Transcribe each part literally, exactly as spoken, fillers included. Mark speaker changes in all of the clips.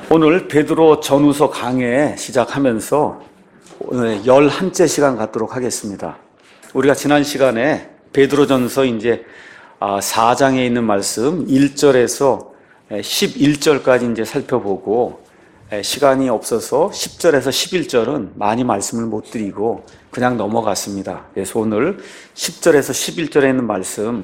Speaker 1: 오늘 베드로 전후서 강해 시작하면서 오늘 열한째 시간 갖도록 하겠습니다. 우리가 지난 시간에 베드로전서 이제 사 장에 있는 말씀 일 절에서 십일 절까지 이제 살펴보고, 시간이 없어서 십 절에서 십일 절은 많이 말씀을 못 드리고 그냥 넘어갔습니다. 그래서 오늘 십 절에서 십일 절에 있는 말씀,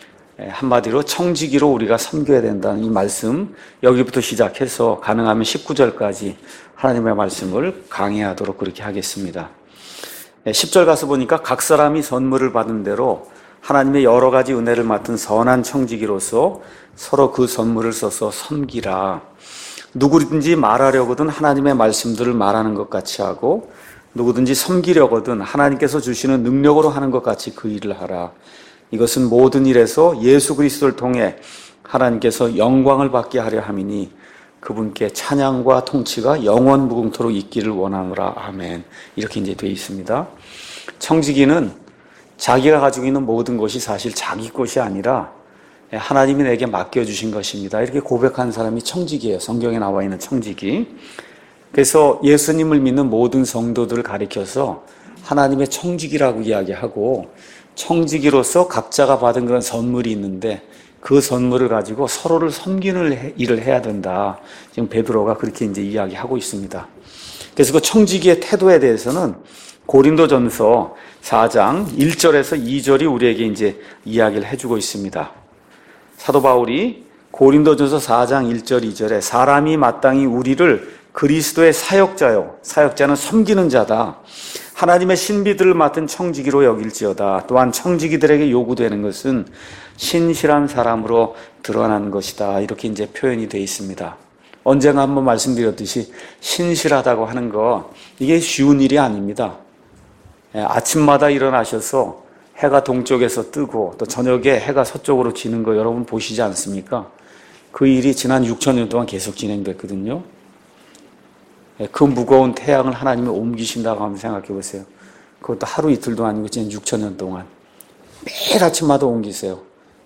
Speaker 1: 한마디로 청지기로 우리가 섬겨야 된다는 이 말씀, 여기부터 시작해서 가능하면 십구 절까지 하나님의 말씀을 강해하도록 그렇게 하겠습니다. 십 절 가서 보니까 각 사람이 선물을 받은 대로 하나님의 여러 가지 은혜를 맡은 선한 청지기로서 서로 그 선물을 써서 섬기라. 누구든지 말하려거든 하나님의 말씀들을 말하는 것 같이 하고, 누구든지 섬기려거든 하나님께서 주시는 능력으로 하는 것 같이 그 일을 하라. 이것은 모든 일에서 예수 그리스도를 통해 하나님께서 영광을 받게 하려 함이니 그분께 찬양과 통치가 영원 무궁토록 있기를 원하노라. 아멘. 이렇게 이제 되어 있습니다. 청지기는 자기가 가지고 있는 모든 것이 사실 자기 것이 아니라 하나님이 내게 맡겨주신 것입니다. 이렇게 고백한 사람이 청지기예요. 성경에 나와 있는 청지기. 그래서 예수님을 믿는 모든 성도들을 가리켜서 하나님의 청지기라고 이야기하고, 청지기로서 각자가 받은 그런 선물이 있는데 그 선물을 가지고 서로를 섬기는 일을 해야 된다. 지금 베드로가 그렇게 이제 이야기하고 있습니다. 그래서 그 청지기의 태도에 대해서는 고린도전서 사 장 일 절에서 이 절이 우리에게 이제 이야기를 해주고 있습니다. 사도 바울이 고린도전서 사 장 일 절 이 절에 사람이 마땅히 우리를 그리스도의 사역자요, 사역자는 섬기는 자다, 하나님의 신비들을 맡은 청지기로 여길지어다. 또한 청지기들에게 요구되는 것은 신실한 사람으로 드러나는 것이다. 이렇게 이제 표현이 되어 있습니다. 언젠가 한번 말씀드렸듯이 신실하다고 하는 거, 이게 쉬운 일이 아닙니다. 아침마다 일어나셔서 해가 동쪽에서 뜨고 또 저녁에 해가 서쪽으로 지는 거 여러분 보시지 않습니까? 그 일이 지난 육천 년 동안 계속 진행됐거든요. 그 무거운 태양을 하나님이 옮기신다고 한번 생각해 보세요. 그것도 하루 이틀도 아니고 지난 육천 년 동안 매일 아침마다 옮기세요.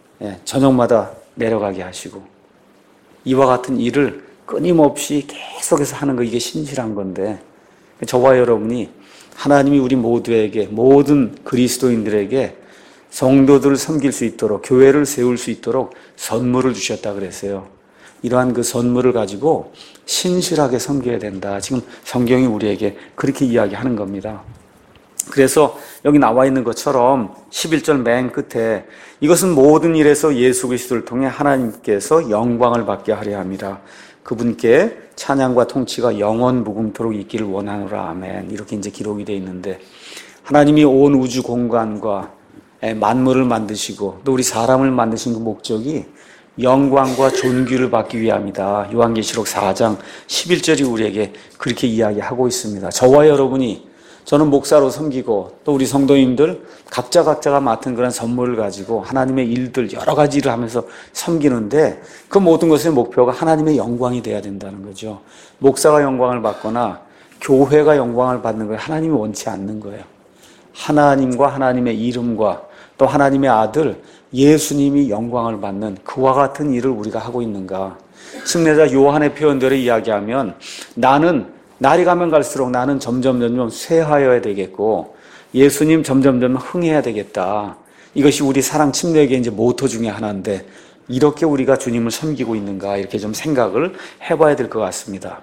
Speaker 1: 저녁마다 내려가게 하시고, 이와 같은 일을 끊임없이 계속해서 하는 거, 이게 신실한 건데, 저와 여러분이 하나님이 우리 모두에게, 모든 그리스도인들에게 성도들을 섬길 수 있도록, 교회를 세울 수 있도록 선물을 주셨다 그랬어요. 이러한 그 선물을 가지고 신실하게 섬겨야 된다. 지금 성경이 우리에게 그렇게 이야기하는 겁니다. 그래서 여기 나와 있는 것처럼 십일 절 맨 끝에 이것은 모든 일에서 예수 그리스도를 통해 하나님께서 영광을 받게 하려 함이라. 그분께 찬양과 통치가 영원 무궁토록 있기를 원하노라. 아멘. 이렇게 이제 기록이 되어 있는데, 하나님이 온 우주 공간과 만물을 만드시고 또 우리 사람을 만드신 그 목적이 영광과 존귀를 받기 위함이다. 요한계시록 사 장 십일 절이 우리에게 그렇게 이야기하고 있습니다. 저와 여러분이, 저는 목사로 섬기고 또 우리 성도님들 각자 각자가 맡은 그런 선물을 가지고 하나님의 일들, 여러 가지 일을 하면서 섬기는데, 그 모든 것의 목표가 하나님의 영광이 돼야 된다는 거죠. 목사가 영광을 받거나 교회가 영광을 받는 걸 하나님이 원치 않는 거예요. 하나님과 하나님의 이름과 또 하나님의 아들 예수님이 영광을 받는 그와 같은 일을 우리가 하고 있는가. 승례자 요한의 표현대로 이야기하면, 나는 날이 가면 갈수록 나는 점점 점점 쇠하여야 되겠고 예수님 점점 점점 흥해야 되겠다. 이것이 우리 사랑 침례의 이제 모토 중에 하나인데, 이렇게 우리가 주님을 섬기고 있는가, 이렇게 좀 생각을 해봐야 될 것 같습니다.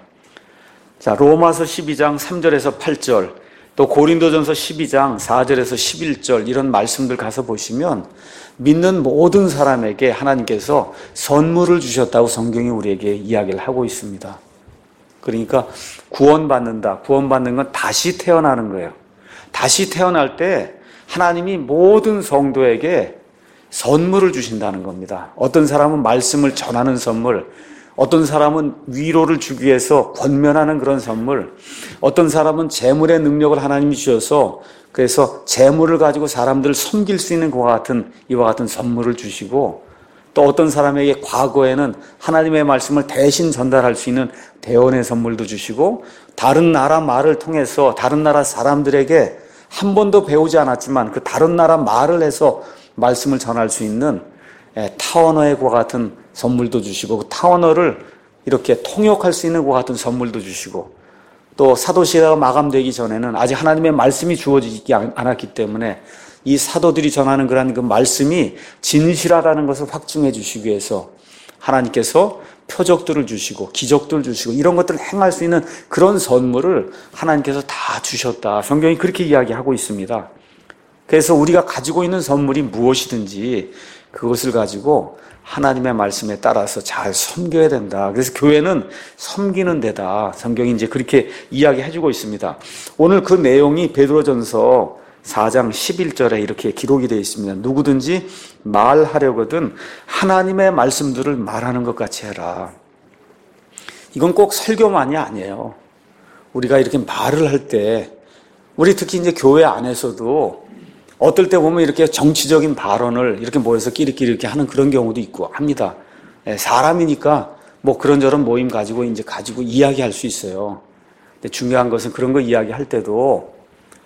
Speaker 1: 자, 로마서 십이 장 삼 절에서 팔 절, 또 고린도전서 십이 장 사 절에서 십일 절, 이런 말씀들 가서 보시면 믿는 모든 사람에게 하나님께서 선물을 주셨다고 성경이 우리에게 이야기를 하고 있습니다. 그러니까 구원받는다. 구원받는 건 다시 태어나는 거예요. 다시 태어날 때 하나님이 모든 성도에게 선물을 주신다는 겁니다. 어떤 사람은 말씀을 전하는 선물, 어떤 사람은 위로를 주기 위해서 권면하는 그런 선물, 어떤 사람은 재물의 능력을 하나님이 주셔서 그래서 재물을 가지고 사람들을 섬길 수 있는 그와 같은, 이와 같은 선물을 주시고, 또 어떤 사람에게 과거에는 하나님의 말씀을 대신 전달할 수 있는 대언의 선물도 주시고, 다른 나라 말을 통해서 다른 나라 사람들에게 한 번도 배우지 않았지만 그 다른 나라 말을 해서 말씀을 전할 수 있는 타원어의 과 같은 선물도 주시고, 그 타원어를 이렇게 통역할 수 있는 것 같은 선물도 주시고, 또 사도시대가 마감되기 전에는 아직 하나님의 말씀이 주어지지 않았기 때문에 이 사도들이 전하는 그런 그 말씀이 진실하다는 것을 확증해 주시기 위해서 하나님께서 표적들을 주시고 기적들을 주시고 이런 것들을 행할 수 있는 그런 선물을 하나님께서 다 주셨다. 성경이 그렇게 이야기하고 있습니다. 그래서 우리가 가지고 있는 선물이 무엇이든지 그것을 가지고 하나님의 말씀에 따라서 잘 섬겨야 된다. 그래서 교회는 섬기는 데다. 성경이 이제 그렇게 이야기해주고 있습니다. 오늘 그 내용이 베드로전서 사 장 십일 절에 이렇게 기록이 되어 있습니다. 누구든지 말하려거든 하나님의 말씀들을 말하는 것 같이 해라. 이건 꼭 설교만이 아니에요. 우리가 이렇게 말을 할 때, 우리 특히 이제 교회 안에서도 어떨 때 보면 이렇게 정치적인 발언을 이렇게 모여서 끼리끼리 이렇게 하는 그런 경우도 있고 합니다. 사람이니까 뭐 그런저런 모임 가지고 이제 가지고 이야기할 수 있어요. 근데 중요한 것은 그런 거 이야기할 때도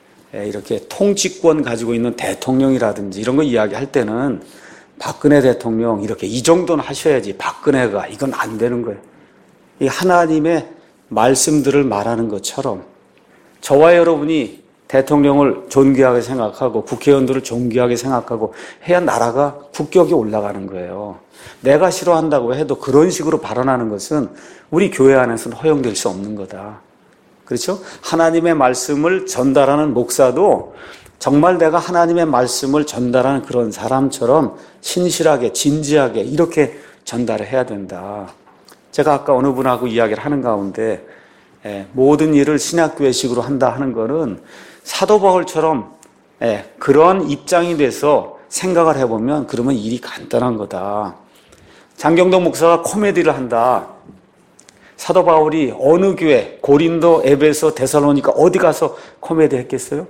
Speaker 1: 이렇게 통치권 가지고 있는 대통령이라든지 이런 거 이야기할 때는 박근혜 대통령 이렇게 이 정도는 하셔야지 박근혜가 이건 안 되는 거예요. 이 하나님의 말씀들을 말하는 것처럼 저와 여러분이 대통령을 존귀하게 생각하고 국회의원들을 존귀하게 생각하고 해야 나라가 국격이 올라가는 거예요. 내가 싫어한다고 해도 그런 식으로 발언하는 것은 우리 교회 안에서는 허용될 수 없는 거다. 그렇죠? 하나님의 말씀을 전달하는 목사도 정말 내가 하나님의 말씀을 전달하는 그런 사람처럼 신실하게 진지하게 이렇게 전달을 해야 된다. 제가 아까 어느 분하고 이야기를 하는 가운데 모든 일을 신약교회식으로 한다 하는 거는 사도 바울처럼 그런 입장이 돼서 생각을 해보면 그러면 일이 간단한 거다. 장경동 목사가 코미디를 한다. 사도 바울이 어느 교회, 고린도, 에베소, 데살로니가 어디 가서 코미디 했겠어요?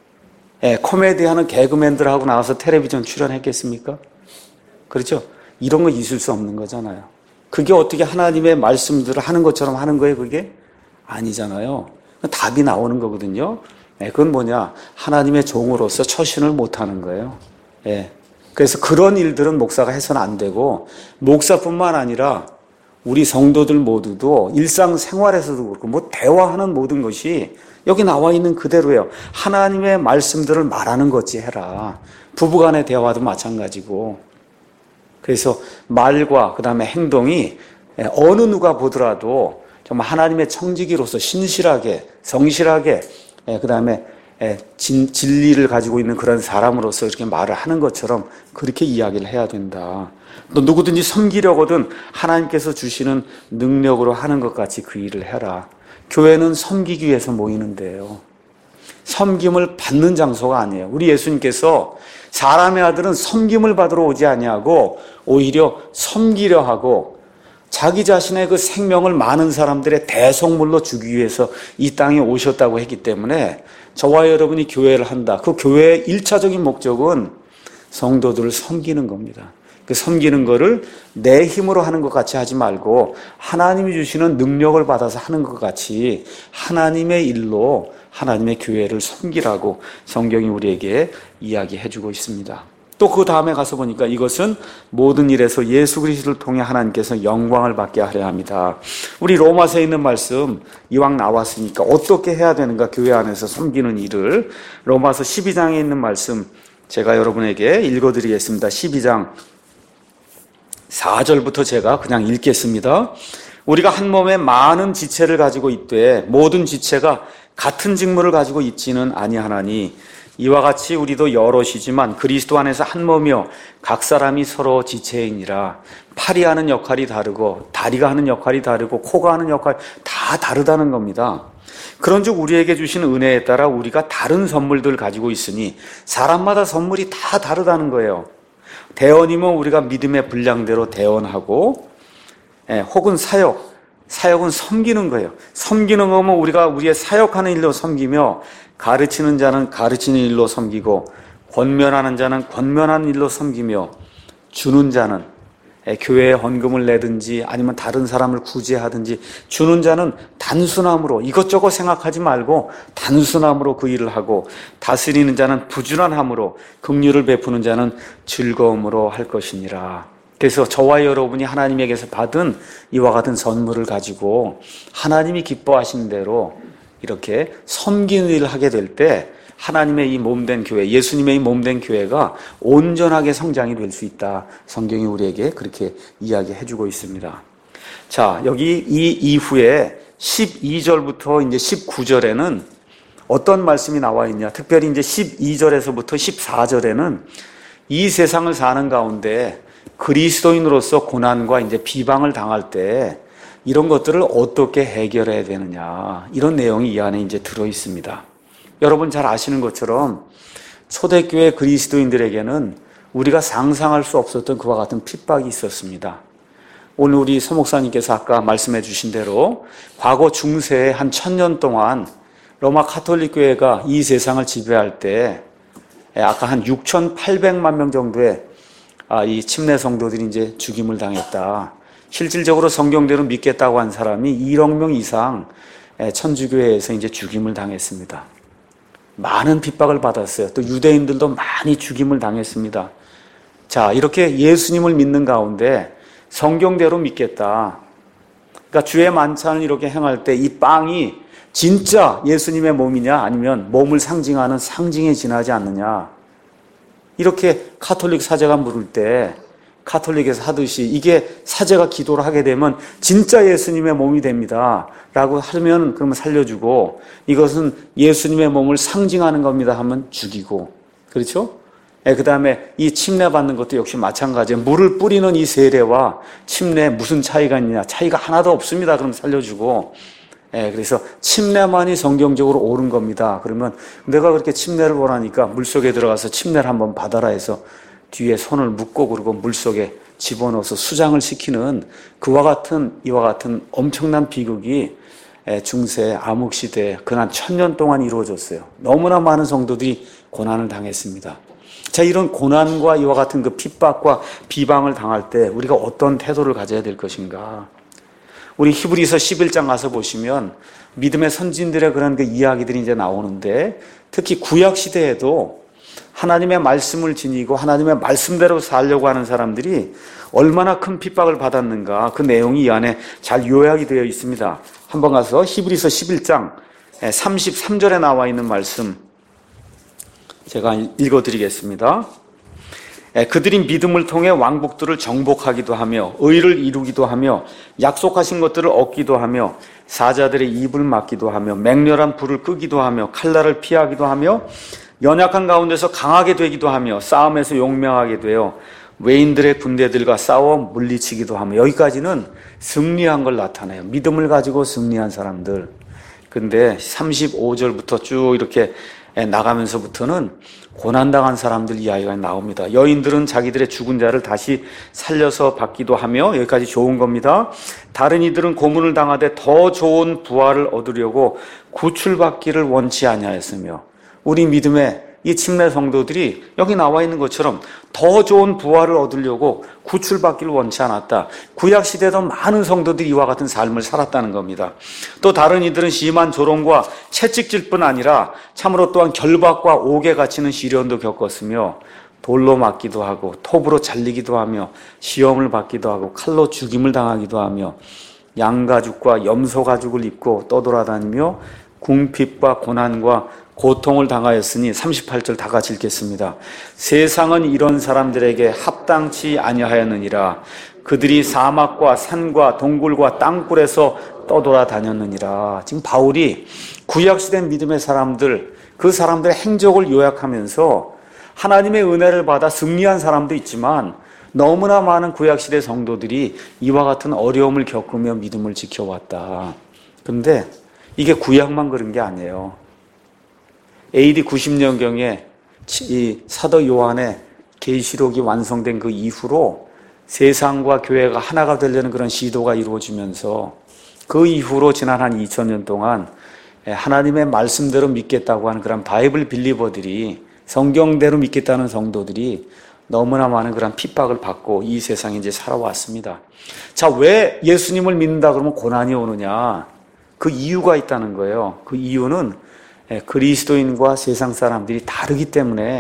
Speaker 1: 예, 코미디 하는 개그맨들하고 나와서 텔레비전 출연했겠습니까? 그렇죠? 이런 거 있을 수 없는 거잖아요. 그게 어떻게 하나님의 말씀들을 하는 것처럼 하는 거예요, 그게? 아니잖아요. 답이 나오는 거거든요. 예, 그건 뭐냐? 하나님의 종으로서 처신을 못 하는 거예요. 예. 그래서 그런 일들은 목사가 해서는 안 되고, 목사뿐만 아니라 우리 성도들 모두도 일상생활에서도 그렇고 뭐 대화하는 모든 것이 여기 나와 있는 그대로예요. 하나님의 말씀들을 말하는 것지 해라. 부부간의 대화도 마찬가지고. 그래서 말과 그 다음에 행동이 어느 누가 보더라도 정말 하나님의 청지기로서 신실하게 성실하게 그 다음에 진리를 가지고 있는 그런 사람으로서 이렇게 말을 하는 것처럼 그렇게 이야기를 해야 된다. 또 누구든지 섬기려거든 하나님께서 주시는 능력으로 하는 것 같이 그 일을 해라. 교회는 섬기기 위해서 모이는데요. 섬김을 받는 장소가 아니에요. 우리 예수님께서 사람의 아들은 섬김을 받으러 오지 아니하고 오히려 섬기려 하고 자기 자신의 그 생명을 많은 사람들의 대속물로 주기 위해서 이 땅에 오셨다고 했기 때문에 저와 여러분이 교회를 한다. 그 교회의 일차적인 목적은 성도들을 섬기는 겁니다. 그 섬기는 거를 내 힘으로 하는 것 같이 하지 말고 하나님이 주시는 능력을 받아서 하는 것 같이 하나님의 일로 하나님의 교회를 섬기라고 성경이 우리에게 이야기해주고 있습니다. 또 그 다음에 가서 보니까 이것은 모든 일에서 예수 그리스도를 통해 하나님께서 영광을 받게 하려 합니다. 우리 로마서에 있는 말씀 이왕 나왔으니까 어떻게 해야 되는가, 교회 안에서 섬기는 일을. 로마서 십이 장에 있는 말씀 제가 여러분에게 읽어드리겠습니다. 십이 장 사 절부터 제가 그냥 읽겠습니다. 우리가 한 몸에 많은 지체를 가지고 있되 모든 지체가 같은 직무를 가지고 있지는 아니하나니 이와 같이 우리도 여럿이지만 그리스도 안에서 한 몸이요 각 사람이 서로 지체이니라. 팔이 하는 역할이 다르고 다리가 하는 역할이 다르고 코가 하는 역할이 다 다르다는 겁니다. 그런즉 우리에게 주신 은혜에 따라 우리가 다른 선물들을 가지고 있으니 사람마다 선물이 다 다르다는 거예요. 대언이면 우리가 믿음의 분량대로 대언하고, 예, 혹은 사역, 사역은 섬기는 거예요. 섬기는 거면 우리가 우리의 사역하는 일로 섬기며, 가르치는 자는 가르치는 일로 섬기고, 권면하는 자는 권면하는 일로 섬기며, 주는 자는 교회에 헌금을 내든지 아니면 다른 사람을 구제하든지, 주는 자는 단순함으로 이것저것 생각하지 말고 단순함으로 그 일을 하고, 다스리는 자는 부지런함으로, 긍휼을 베푸는 자는 즐거움으로 할 것이니라. 그래서 저와 여러분이 하나님에게서 받은 이와 같은 선물을 가지고 하나님이 기뻐하신 대로 이렇게 섬기는 일을 하게 될 때 하나님의 이 몸된 교회, 예수님의 이 몸된 교회가 온전하게 성장이 될 수 있다. 성경이 우리에게 그렇게 이야기해주고 있습니다. 자, 여기 이 이후에 십이 절부터 이제 십구 절에는 어떤 말씀이 나와 있냐? 특별히 이제 십이 절에서부터 십사 절에는 이 세상을 사는 가운데 그리스도인으로서 고난과 이제 비방을 당할 때 이런 것들을 어떻게 해결해야 되느냐, 이런 내용이 이 안에 이제 들어 있습니다. 여러분 잘 아시는 것처럼 초대교회 그리스도인들에게는 우리가 상상할 수 없었던 그와 같은 핍박이 있었습니다. 오늘 우리 서목사님께서 아까 말씀해 주신 대로 과거 중세에 한 천년 동안 로마 가톨릭 교회가 이 세상을 지배할 때 아까 한 육천팔백만 명 정도의 이 침례 성도들이 이제 죽임을 당했다. 실질적으로 성경대로 믿겠다고 한 사람이 일억 명 이상 천주교회에서 이제 죽임을 당했습니다. 많은 핍박을 받았어요. 또 유대인들도 많이 죽임을 당했습니다. 자, 이렇게 예수님을 믿는 가운데 성경대로 믿겠다. 그러니까 주의 만찬을 이렇게 행할 때 이 빵이 진짜 예수님의 몸이냐 아니면 몸을 상징하는 상징에 지나지 않느냐. 이렇게 카톨릭 사제가 물을 때 카톨릭에서 하듯이 이게 사제가 기도를 하게 되면 진짜 예수님의 몸이 됩니다 라고 하면 그러면 살려주고, 이것은 예수님의 몸을 상징하는 겁니다 하면 죽이고, 그렇죠? 그 다음에 이 침례 받는 것도 역시 마찬가지예요. 물을 뿌리는 이 세례와 침례 무슨 차이가 있느냐? 차이가 하나도 없습니다. 그럼 살려주고, 예, 그래서 침례만이 성경적으로 옳은 겁니다. 그러면 내가 그렇게 침례를 원하니까 물속에 들어가서 침례를 한번 받아라 해서 뒤에 손을 묶고 그러고 물속에 집어넣어서 수장을 시키는 그와 같은 이와 같은 엄청난 비극이 중세 암흑시대에 그난 천년 동안 이루어졌어요. 너무나 많은 성도들이 고난을 당했습니다. 자, 이런 고난과 이와 같은 그 핍박과 비방을 당할 때 우리가 어떤 태도를 가져야 될 것인가? 우리 히브리서 십일 장 가서 보시면 믿음의 선진들의 그런 그 이야기들이 이제 나오는데, 특히 구약 시대에도 하나님의 말씀을 지니고 하나님의 말씀대로 살려고 하는 사람들이 얼마나 큰 핍박을 받았는가, 그 내용이 이 안에 잘 요약이 되어 있습니다. 한번 가서 히브리서 십일 장 삼십삼 절에 나와 있는 말씀 제가 읽어드리겠습니다. 그들이 믿음을 통해 왕복들을 정복하기도 하며 의를 이루기도 하며 약속하신 것들을 얻기도 하며 사자들의 입을 막기도 하며 맹렬한 불을 끄기도 하며 칼날을 피하기도 하며 연약한 가운데서 강하게 되기도 하며 싸움에서 용맹하게 되어 외인들의 군대들과 싸워 물리치기도 하며, 여기까지는 승리한 걸 나타내요. 믿음을 가지고 승리한 사람들. 근데 삼십오 절부터 쭉 이렇게 나가면서부터는 고난당한 사람들 이야기가 나옵니다. 여인들은 자기들의 죽은 자를 다시 살려서 받기도 하며, 여기까지 좋은 겁니다. 다른 이들은 고문을 당하되 더 좋은 부활을 얻으려고 구출받기를 원치 아니하였으며, 우리 믿음의 이 침례 성도들이 여기 나와 있는 것처럼 더 좋은 부활을 얻으려고 구출받기를 원치 않았다. 구약시대에도 많은 성도들이 이와 같은 삶을 살았다는 겁니다. 또 다른 이들은 심한 조롱과 채찍질뿐 아니라 참으로 또한 결박과 옥에 갇히는 시련도 겪었으며 돌로 맞기도 하고 톱으로 잘리기도 하며 시험을 받기도 하고 칼로 죽임을 당하기도 하며 양가죽과 염소가죽을 입고 떠돌아다니며 궁핍과 고난과 고통을 당하였으니, 삼십팔 절 다 같이 읽겠습니다. 세상은 이런 사람들에게 합당치 아니하였느니라. 그들이 사막과 산과 동굴과 땅굴에서 떠돌아다녔느니라. 지금 바울이 구약시대 믿음의 사람들, 그 사람들의 행적을 요약하면서 하나님의 은혜를 받아 승리한 사람도 있지만 너무나 많은 구약시대 성도들이 이와 같은 어려움을 겪으며 믿음을 지켜왔다. 그런데 이게 구약만 그런 게 아니에요. 에이디 구십 년경에 이 사도 요한의 계시록이 완성된 그 이후로 세상과 교회가 하나가 되려는 그런 시도가 이루어지면서 그 이후로 지난 한 이천 년 동안 하나님의 말씀대로 믿겠다고 하는 그런 바이블 빌리버들이, 성경대로 믿겠다는 성도들이 너무나 많은 그런 핍박을 받고 이 세상에 이제 살아왔습니다. 자, 왜 예수님을 믿는다 그러면 고난이 오느냐? 그 이유가 있다는 거예요. 그 이유는 그리스도인과 세상 사람들이 다르기 때문에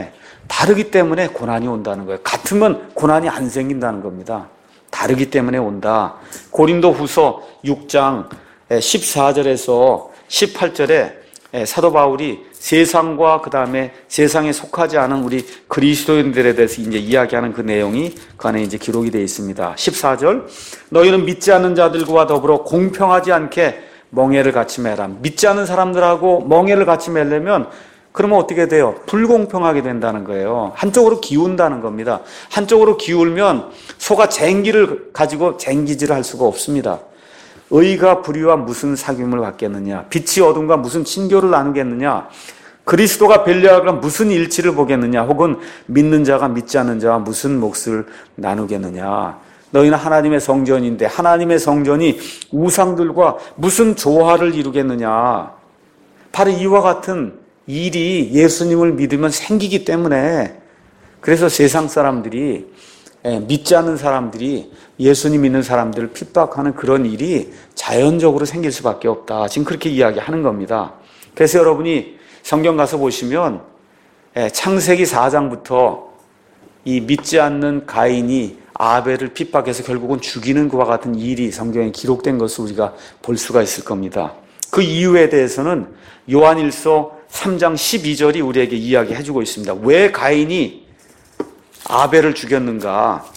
Speaker 1: 다르기 때문에 고난이 온다는 거예요. 같으면 고난이 안 생긴다는 겁니다. 다르기 때문에 온다. 고린도 후서 육 장 십사 절에서 십팔 절에 사도 바울이 세상과 그 다음에 세상에 속하지 않은 우리 그리스도인들에 대해서 이제 이야기하는 그 내용이 그 안에 이제 기록이 되어 있습니다. 십사 절, 너희는 믿지 않는 자들과 더불어 공평하지 않게 멍에를 같이 매라. 믿지 않는 사람들하고 멍에를 같이 매려면 그러면 어떻게 돼요? 불공평하게 된다는 거예요. 한쪽으로 기운다는 겁니다. 한쪽으로 기울면 소가 쟁기를 가지고 쟁기질을 할 수가 없습니다. 의가 불의와 무슨 사귐을 갖겠느냐? 빛이 어둠과 무슨 친교를 나누겠느냐? 그리스도가 벨리알과 무슨 일치를 보겠느냐? 혹은 믿는 자가 믿지 않는 자와 무슨 몫을 나누겠느냐? 너희는 하나님의 성전인데 하나님의 성전이 우상들과 무슨 조화를 이루겠느냐? 바로 이와 같은 일이 예수님을 믿으면 생기기 때문에, 그래서 세상 사람들이, 믿지 않는 사람들이 예수님 믿는 사람들을 핍박하는 그런 일이 자연적으로 생길 수밖에 없다. 지금 그렇게 이야기하는 겁니다. 그래서 여러분이 성경 가서 보시면 창세기 사 장부터 이 믿지 않는 가인이 아벨을 핍박해서 결국은 죽이는 그와 같은 일이 성경에 기록된 것을 우리가 볼 수가 있을 겁니다. 그 이유에 대해서는 요한일서 삼 장 십이 절이 우리에게 이야기해주고 있습니다. 왜 가인이 아벨을 죽였는가?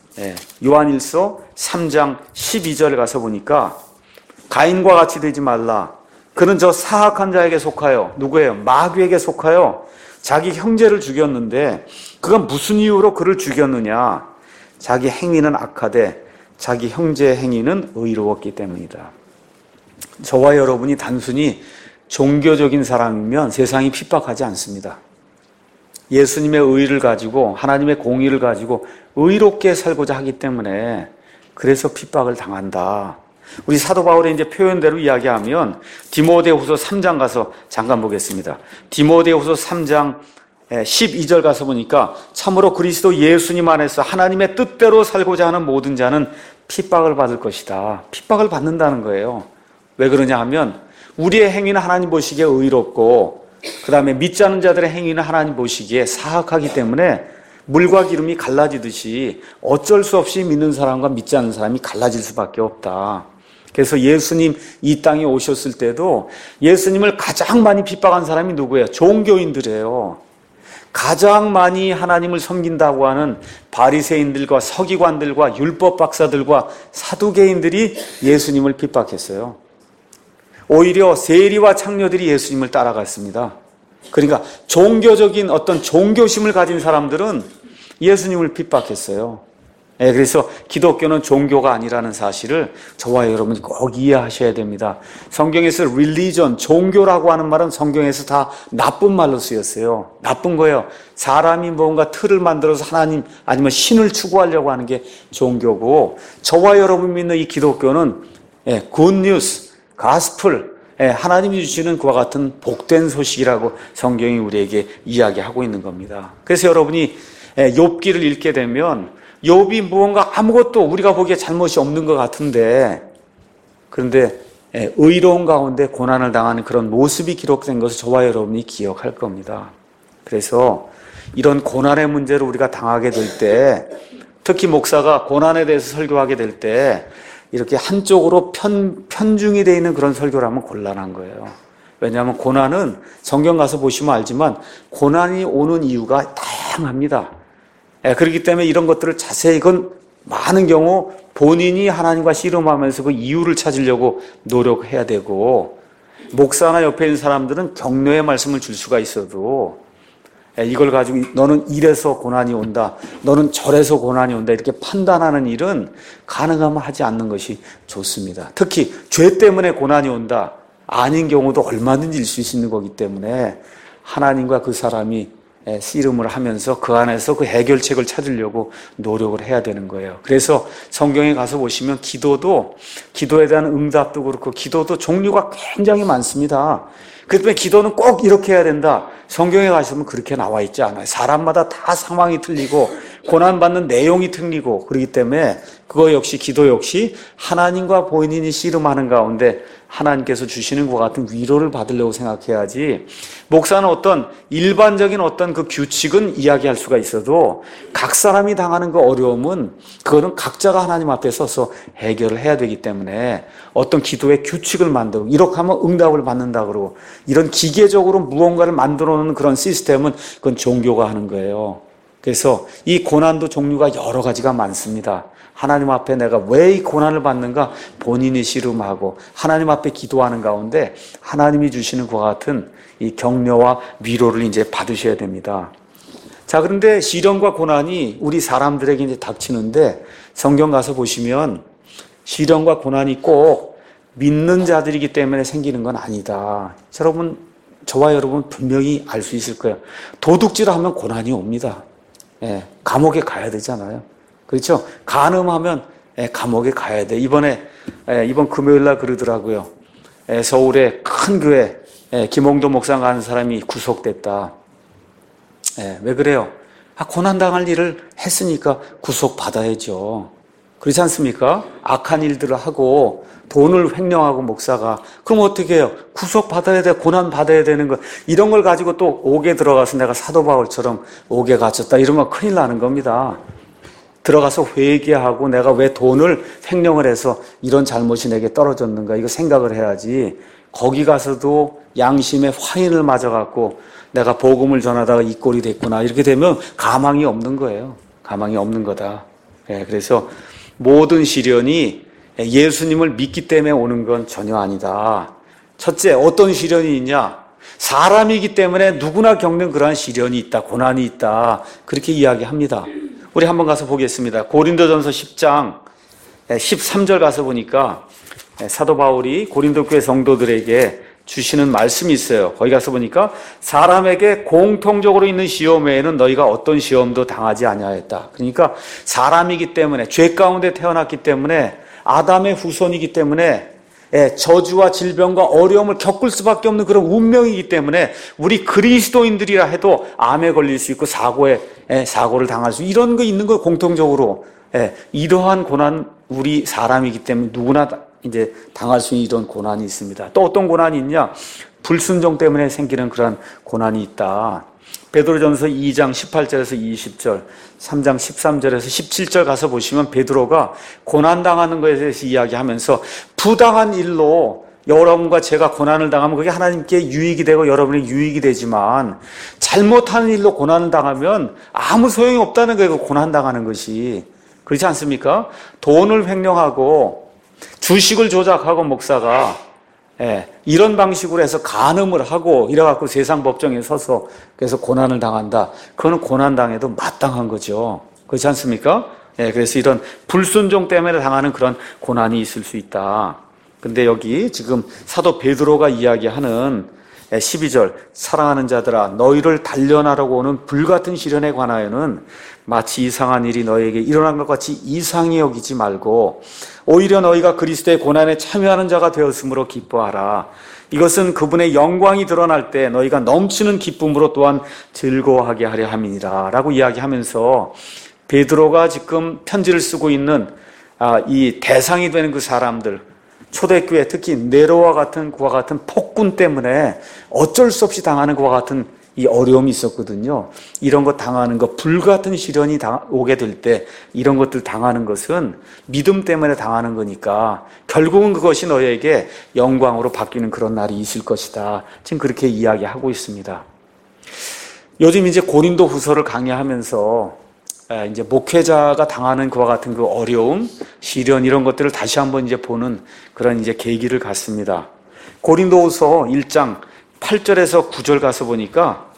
Speaker 1: 요한일서 삼 장 십이 절에 가서 보니까 가인과 같이 되지 말라. 그는 저 사악한 자에게 속하여, 누구예요? 마귀에게 속하여 자기 형제를 죽였는데 그가 무슨 이유로 그를 죽였느냐? 자기 행위는 악하되 자기 형제의 행위는 의로웠기 때문이다. 저와 여러분이 단순히 종교적인 사람이면 세상이 핍박하지 않습니다. 예수님의 의를 가지고 하나님의 공의를 가지고 의롭게 살고자 하기 때문에 그래서 핍박을 당한다. 우리 사도 바울의 이제 표현대로 이야기하면 디모데후서 삼 장 가서 잠깐 보겠습니다. 디모데후서 삼 장 십이 절 가서 보니까 참으로 그리스도 예수님 안에서 하나님의 뜻대로 살고자 하는 모든 자는 핍박을 받을 것이다. 핍박을 받는다는 거예요. 왜 그러냐 하면 우리의 행위는 하나님 보시기에 의롭고 그 다음에 믿지 않는 자들의 행위는 하나님 보시기에 사악하기 때문에 물과 기름이 갈라지듯이 어쩔 수 없이 믿는 사람과 믿지 않는 사람이 갈라질 수밖에 없다. 그래서 예수님 이 땅에 오셨을 때도 예수님을 가장 많이 핍박한 사람이 누구예요? 종교인들이에요. 가장 많이 하나님을 섬긴다고 하는 바리새인들과 서기관들과 율법 박사들과 사두개인들이 예수님을 핍박했어요. 오히려 세리와 창녀들이 예수님을 따라갔습니다. 그러니까 종교적인 어떤 종교심을 가진 사람들은 예수님을 핍박했어요. 네, 그래서 기독교는 종교가 아니라는 사실을 저와 여러분이 꼭 이해하셔야 됩니다. 성경에서 religion, 종교라고 하는 말은 성경에서 다 나쁜 말로 쓰였어요. 나쁜 거예요. 사람이 뭔가 틀을 만들어서 하나님 아니면 신을 추구하려고 하는 게 종교고, 저와 여러분 믿는 이 기독교는 예, good news, 가스플, 예, 하나님이 주시는 그와 같은 복된 소식이라고 성경이 우리에게 이야기하고 있는 겁니다. 그래서 여러분이 예, 욥기를 읽게 되면 욥이 무언가 아무것도 우리가 보기에 잘못이 없는 것 같은데, 그런데 예, 의로운 가운데 고난을 당하는 그런 모습이 기록된 것을 저와 여러분이 기억할 겁니다. 그래서 이런 고난의 문제를 우리가 당하게 될 때, 특히 목사가 고난에 대해서 설교하게 될 때 이렇게 한쪽으로 편, 편중이 되어 있는 그런 설교를 하면 곤란한 거예요. 왜냐하면 고난은 성경 가서 보시면 알지만 고난이 오는 이유가 다양합니다. 예, 그렇기 때문에 이런 것들을 자세히, 이건 많은 경우 본인이 하나님과 씨름하면서 그 이유를 찾으려고 노력해야 되고, 목사나 옆에 있는 사람들은 격려의 말씀을 줄 수가 있어도 예, 이걸 가지고 너는 이래서 고난이 온다, 너는 저래서 고난이 온다 이렇게 판단하는 일은 가능하면 하지 않는 것이 좋습니다. 특히 죄 때문에 고난이 온다, 아닌 경우도 얼마든지 있을 수 있는 거기 때문에 하나님과 그 사람이 씨름을 하면서 그 안에서 그 해결책을 찾으려고 노력을 해야 되는 거예요. 그래서 성경에 가서 보시면 기도도, 기도에 대한 응답도 그렇고 기도도 종류가 굉장히 많습니다. 그렇기 때문에 기도는 꼭 이렇게 해야 된다, 성경에 가시면 그렇게 나와 있지 않아요. 사람마다 다 상황이 틀리고 고난받는 내용이 틀리고, 그렇기 때문에 그거 역시, 기도 역시 하나님과 본인이 씨름하는 가운데 하나님께서 주시는 것 같은 위로를 받으려고 생각해야지, 목사는 어떤 일반적인 어떤 그 규칙은 이야기할 수가 있어도 각 사람이 당하는 그 어려움은 그거는 각자가 하나님 앞에 서서 해결을 해야 되기 때문에 어떤 기도의 규칙을 만들고 이렇게 하면 응답을 받는다 그러고 이런 기계적으로 무언가를 만들어 놓는 그런 시스템은 그건 종교가 하는 거예요. 그래서 이 고난도 종류가 여러 가지가 많습니다. 하나님 앞에 내가 왜 이 고난을 받는가 본인이 씨름하고 하나님 앞에 기도하는 가운데 하나님이 주시는 그와 같은 이 격려와 위로를 이제 받으셔야 됩니다. 자, 그런데 시련과 고난이 우리 사람들에게 이제 닥치는데 성경 가서 보시면 시련과 고난이 꼭 믿는 자들이기 때문에 생기는 건 아니다. 여러분, 저와 여러분 분명히 알 수 있을 거예요. 도둑질 하면 고난이 옵니다. 예, 감옥에 가야 되잖아요. 그렇죠? 간음하면 예, 감옥에 가야 돼. 이번에 예, 이번 금요일 날 그러더라고요. 예, 서울의 큰 교회 예, 김홍도 목사가 하는 사람이 구속됐다. 예, 왜 그래요? 아, 고난당할 일을 했으니까 구속받아야죠. 그렇지 않습니까? 악한 일들을 하고 돈을 횡령하고 목사가 그럼 어떻게 해요? 구속받아야 돼, 고난받아야 되는 거 이런 걸 가지고 또 옥에 들어가서 내가 사도 바울처럼 옥에 갇혔다 이러면 큰일 나는 겁니다. 들어가서 회개하고 내가 왜 돈을 횡령을 해서 이런 잘못이 내게 떨어졌는가 이거 생각을 해야지 거기 가서도 양심의 화인을 맞아갖고 내가 복음을 전하다가 이 꼴이 됐구나 이렇게 되면 가망이 없는 거예요. 가망이 없는 거다. 예, 그래서 모든 시련이 예수님을 믿기 때문에 오는 건 전혀 아니다. 첫째, 어떤 시련이 있냐? 사람이기 때문에 누구나 겪는 그러한 시련이 있다, 고난이 있다. 그렇게 이야기합니다. 우리 한번 가서 보겠습니다. 고린도전서 십 장 십삼 절 가서 보니까 사도 바울이 고린도 교회 성도들에게 주시는 말씀이 있어요. 거기 가서 보니까 사람에게 공통적으로 있는 시험 외에는 너희가 어떤 시험도 당하지 아니하였다. 그러니까 사람이기 때문에 죄 가운데 태어났기 때문에 아담의 후손이기 때문에 저주와 질병과 어려움을 겪을 수밖에 없는 그런 운명이기 때문에 우리 그리스도인들이라 해도 암에 걸릴 수 있고 사고에 사고를 당할 수 이런 거 있는 거 공통적으로 이러한 고난 우리 사람이기 때문에 누구나 이제 당할 수 있는 이런 고난이 있습니다. 또 어떤 고난이 있냐? 불순종 때문에 생기는 그런 고난이 있다. 베드로전서 이 장 십팔 절에서 이십 절, 삼 장 십삼 절에서 십칠 절 가서 보시면 베드로가 고난당하는 것에 대해서 이야기하면서 부당한 일로 여러분과 제가 고난을 당하면 그게 하나님께 유익이 되고 여러분의 유익이 되지만 잘못하는 일로 고난을 당하면 아무 소용이 없다는 거예요. 고난당하는 것이. 그렇지 않습니까? 돈을 횡령하고 주식을 조작하고 목사가 예, 이런 방식으로 해서 간음을 하고 이래갖고 세상 법정에 서서 그래서 고난을 당한다. 그거는 고난당해도 마땅한 거죠. 그렇지 않습니까? 예, 그래서 이런 불순종 때문에 당하는 그런 고난이 있을 수 있다. 근데 여기 지금 사도 베드로가 이야기하는 십이 절 사랑하는 자들아 너희를 단련하라고 오는 불같은 시련에 관하여는 마치 이상한 일이 너희에게 일어난 것 같이 이상히 여기지 말고 오히려 너희가 그리스도의 고난에 참여하는 자가 되었으므로 기뻐하라. 이것은 그분의 영광이 드러날 때 너희가 넘치는 기쁨으로 또한 즐거워하게 하려 함이니라 라고 이야기하면서 베드로가 지금 편지를 쓰고 있는 이 대상이 되는 그 사람들 초대교회 특히 네로와 같은 그와 같은 폭군 때문에 어쩔 수 없이 당하는 그와 같은 이 어려움이 있었거든요. 이런 거 당하는 거, 불같은 시련이 오게 될 때 이런 것들 당하는 것은 믿음 때문에 당하는 거니까 결국은 그것이 너희에게 영광으로 바뀌는 그런 날이 있을 것이다. 지금 그렇게 이야기하고 있습니다. 요즘 이제 고린도 후서를 강의하면서 이제 목회자가 당하는 그와 같은 그 어려움, 시련 이런 것들을 다시 한번 이제 보는 그런 이제 계기를 갖습니다. 고린도후서 일 장 팔 절에서 구 절 가서 보니까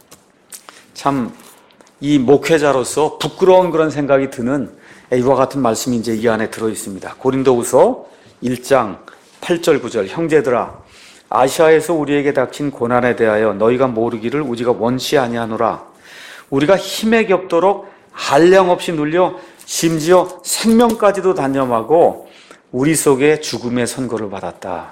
Speaker 1: 참 이 목회자로서 부끄러운 그런 생각이 드는 이와 같은 말씀이 이제 이 안에 들어 있습니다. 고린도후서 일 장 팔 절 구 절 형제들아 아시아에서 우리에게 닥친 고난에 대하여 너희가 모르기를 우리가 원치 아니하노라. 우리가 힘에 겹도록 한량없이 눌려 심지어 생명까지도 단념하고 우리 속에 죽음의 선고를 받았다.